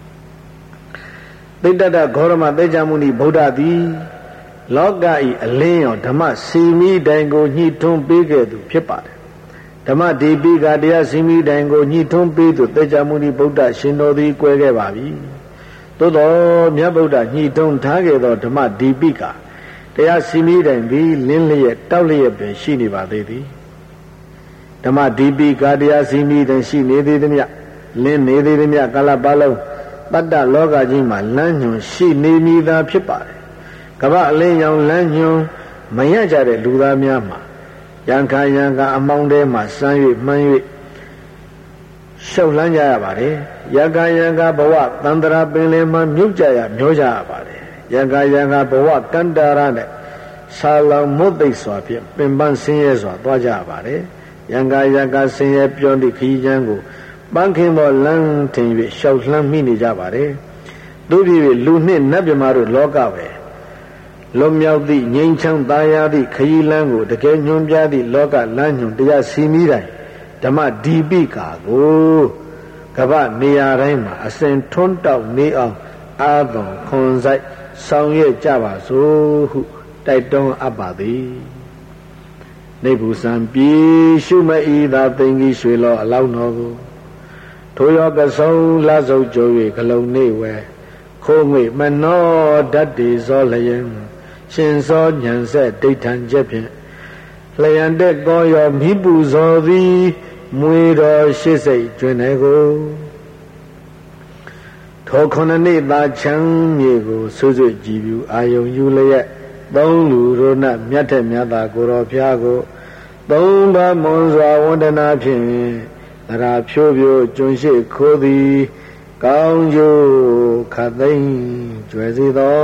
သိတ္တတဂေါရမသေချာမုနိဗုဒ္ဓသည်လောကဤအလင်းရောဓမ္မစီမီတိုင်ကိုညှိထွန်းပေးခဲ့သူဖြစ်ပါတယ်ဓမ္မဒီပိကတရားစီမီတိုင်ကိုညှိထွန်းပေးသူသေချာမုနိဗုဒ္ဓရှင်တော်သည်ကွယ်ခဲ့ပါပြီသို့တော်မြတ်ဗုဒ္ဓညှိထွန်းထားခဲ့သောဓမ္မဒီပိကတရားစီမီတိုင်သည်လင်းလျက်တောက်လျက်ပင်ရှိနေပါသေးသည်ဓမ္မဒီပိကတရားစီမီတိုင်ရှိနေသေးသည်မြလင်းနေသေးသည်မြကာလပတ်လုံးတတ္တလောကကြီးမှာလမ်းညွန်ရှိနေမည်သာဖြစ်ပါတယ်ကမ္ဘာအလင်းရောင်လမ်းညွန်မရကြတဲ့လူသားများမှာရံခါရံကအမောင်းထဲမှာစမ်း၍မှန်း၍ရှောက်လန်းကြရပါတယ်ရံခါရံကဘဝတန္တရာပင်လယ်မှာမြုပ်ကြရမျောကြရပါတယ်ရံခါရံကဘဝကန္တာရနဲ့ဆာလောင်မုတ်သိပ်စွာဖြင့်ပင်ပန်းဆင်းရဲစွာသွားကြရပါတယ်ရံခါရံကဆင်းရဲပြောင်းသည့်ခရီးချမ်းကိုပန်းခင်သောလမ်းထင်၍ရှောက်လှမ်းမိနေကြပါတယ်တို့ပြည်လူနှင့်နတ်မြမာတို့လောကပဲလွန်မြောက်သည့်ငြိမ်းချမ်းသာယာသည့်ခရီးလမ်းကိုတကယ်ညွှန်ပြသည့်လောကလမ်းညွှန်တရားစီမီတိုင်းဓမ္မဒီပိကာကိုကမ္ဘာနေရာတိုင်းမှာအစဉ်ထွန်းတောက်နေအောင်အာသွန်ခွန်ဆိုင်ဆောင်ရွက်ကြပါစို့ဟုတိုက်တွန်းအပ်ပါသည်နေဘူးစံပြေရှုမဤသာသိင်္ဂီရွှေလောအလောင်းတော်ကိုထိုရောကဆုံးလစုပ်ကြို၍ကလုံးနေဝဲခိုးငွေမနောဓာတ်တေဇောလျင်ရှင်စောညံဆက်ဒိဋ္ဌံချက်ဖြင့်လျံတဲ့ကောရောမိပူဇော်သည်မွေတော်ရှိစိတ်ကျွင်တယ်ကိုထိုခုနှစ်နှစ်သာချမ်းမြေကိုဆွဆွကြည်ပြူအာယုံယူလျက်သုံးလူရိုးနတ်မြတ်တဲ့မြတ်သာကိုတော်ဖျားကိုသုံးပါးမွန်စွာဝန္ဒနာဖြင့်သရာဖြိုးဖြိုးကျွန်းရှိခိုးသည်ကောင်းကျိုးခတ်သိမ်းကျွယ်စေသော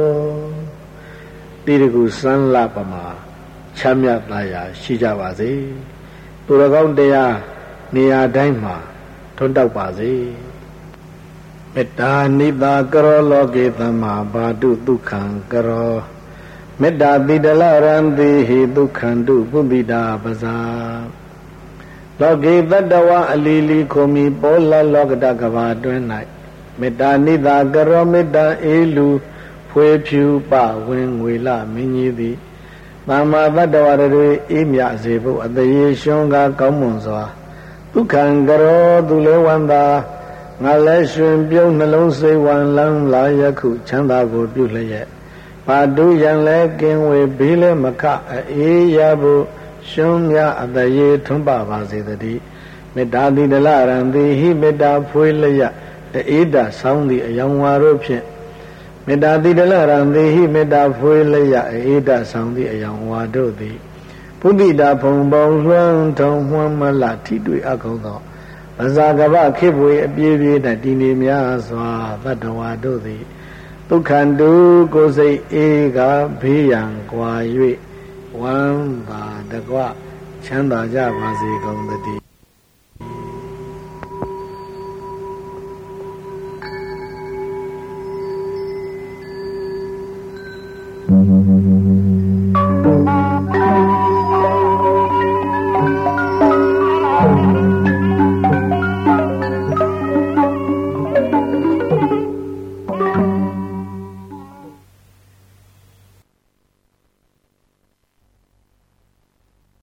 တိရကုစံလပမှာချမ်းမြတ်သာယာရှိကြပါစေသူတော်ကောင်းတရားနေရာတိုင်းမှာထွန်းတောက်ပါစေမေတ္တာနိတာကရောလောကေသမ္မာဘာတုဒုက္ခံကရောမေတ္တာတိတလရံတိဟိဒုက္ခံတုပုပိတာပဇာလောကေတတဝအလီလီခုံမီပေါ်လလောကတကဘာတွင်၌မေတ္တာနိတာကရောမေတ္တာအေလူဖွေဖြူပဝင်းငွေလမင်းကြီးသည်သမ္မာတတဝရတွေအေးမြစေဖို့အတရေရှွန်ကကောင်းမွန်စွာဒုက္ခံကရောသူလဲဝန္တာငါလဲရှင်ပြုံးနှလုံးစိတ်ဝံလန်းလာယခုချမ်းသာကိုပြုလျက်ဘာဒုယံလဲကင်းဝေဘေးလဲမခအေးရဖို့ရှုံးမြအတရေထွန်းပါပါစေတည်းမေတ္တာတိတလရံတိဟိမေတ္တာဖွေးလျက်အေးတာဆောင်းသည့်အယောင်ဝါတို့ဖြင့်မေတ္တာတိတလရံတိဟိမေတ္တာဖွေးလျက်အေးတာဆောင်းသည့်အယောင်ဝါတို့သည်ပုတိတာဖုံပေါင်းလွှမ်းထုံမှွမ်းမလထိတွေ့အကောင်းသောပဇာကဗခေပွေအပြည့်ပြည့်၌တည်နေများစွာတတ္တဝါတို့သည်ဒုက္ခန္တုကိုယ်စိတ်အေးကဘေးရန်ကွာ၍ဝမ်းသာတကွချမ်းသာကြပါစေကုန်သတည်း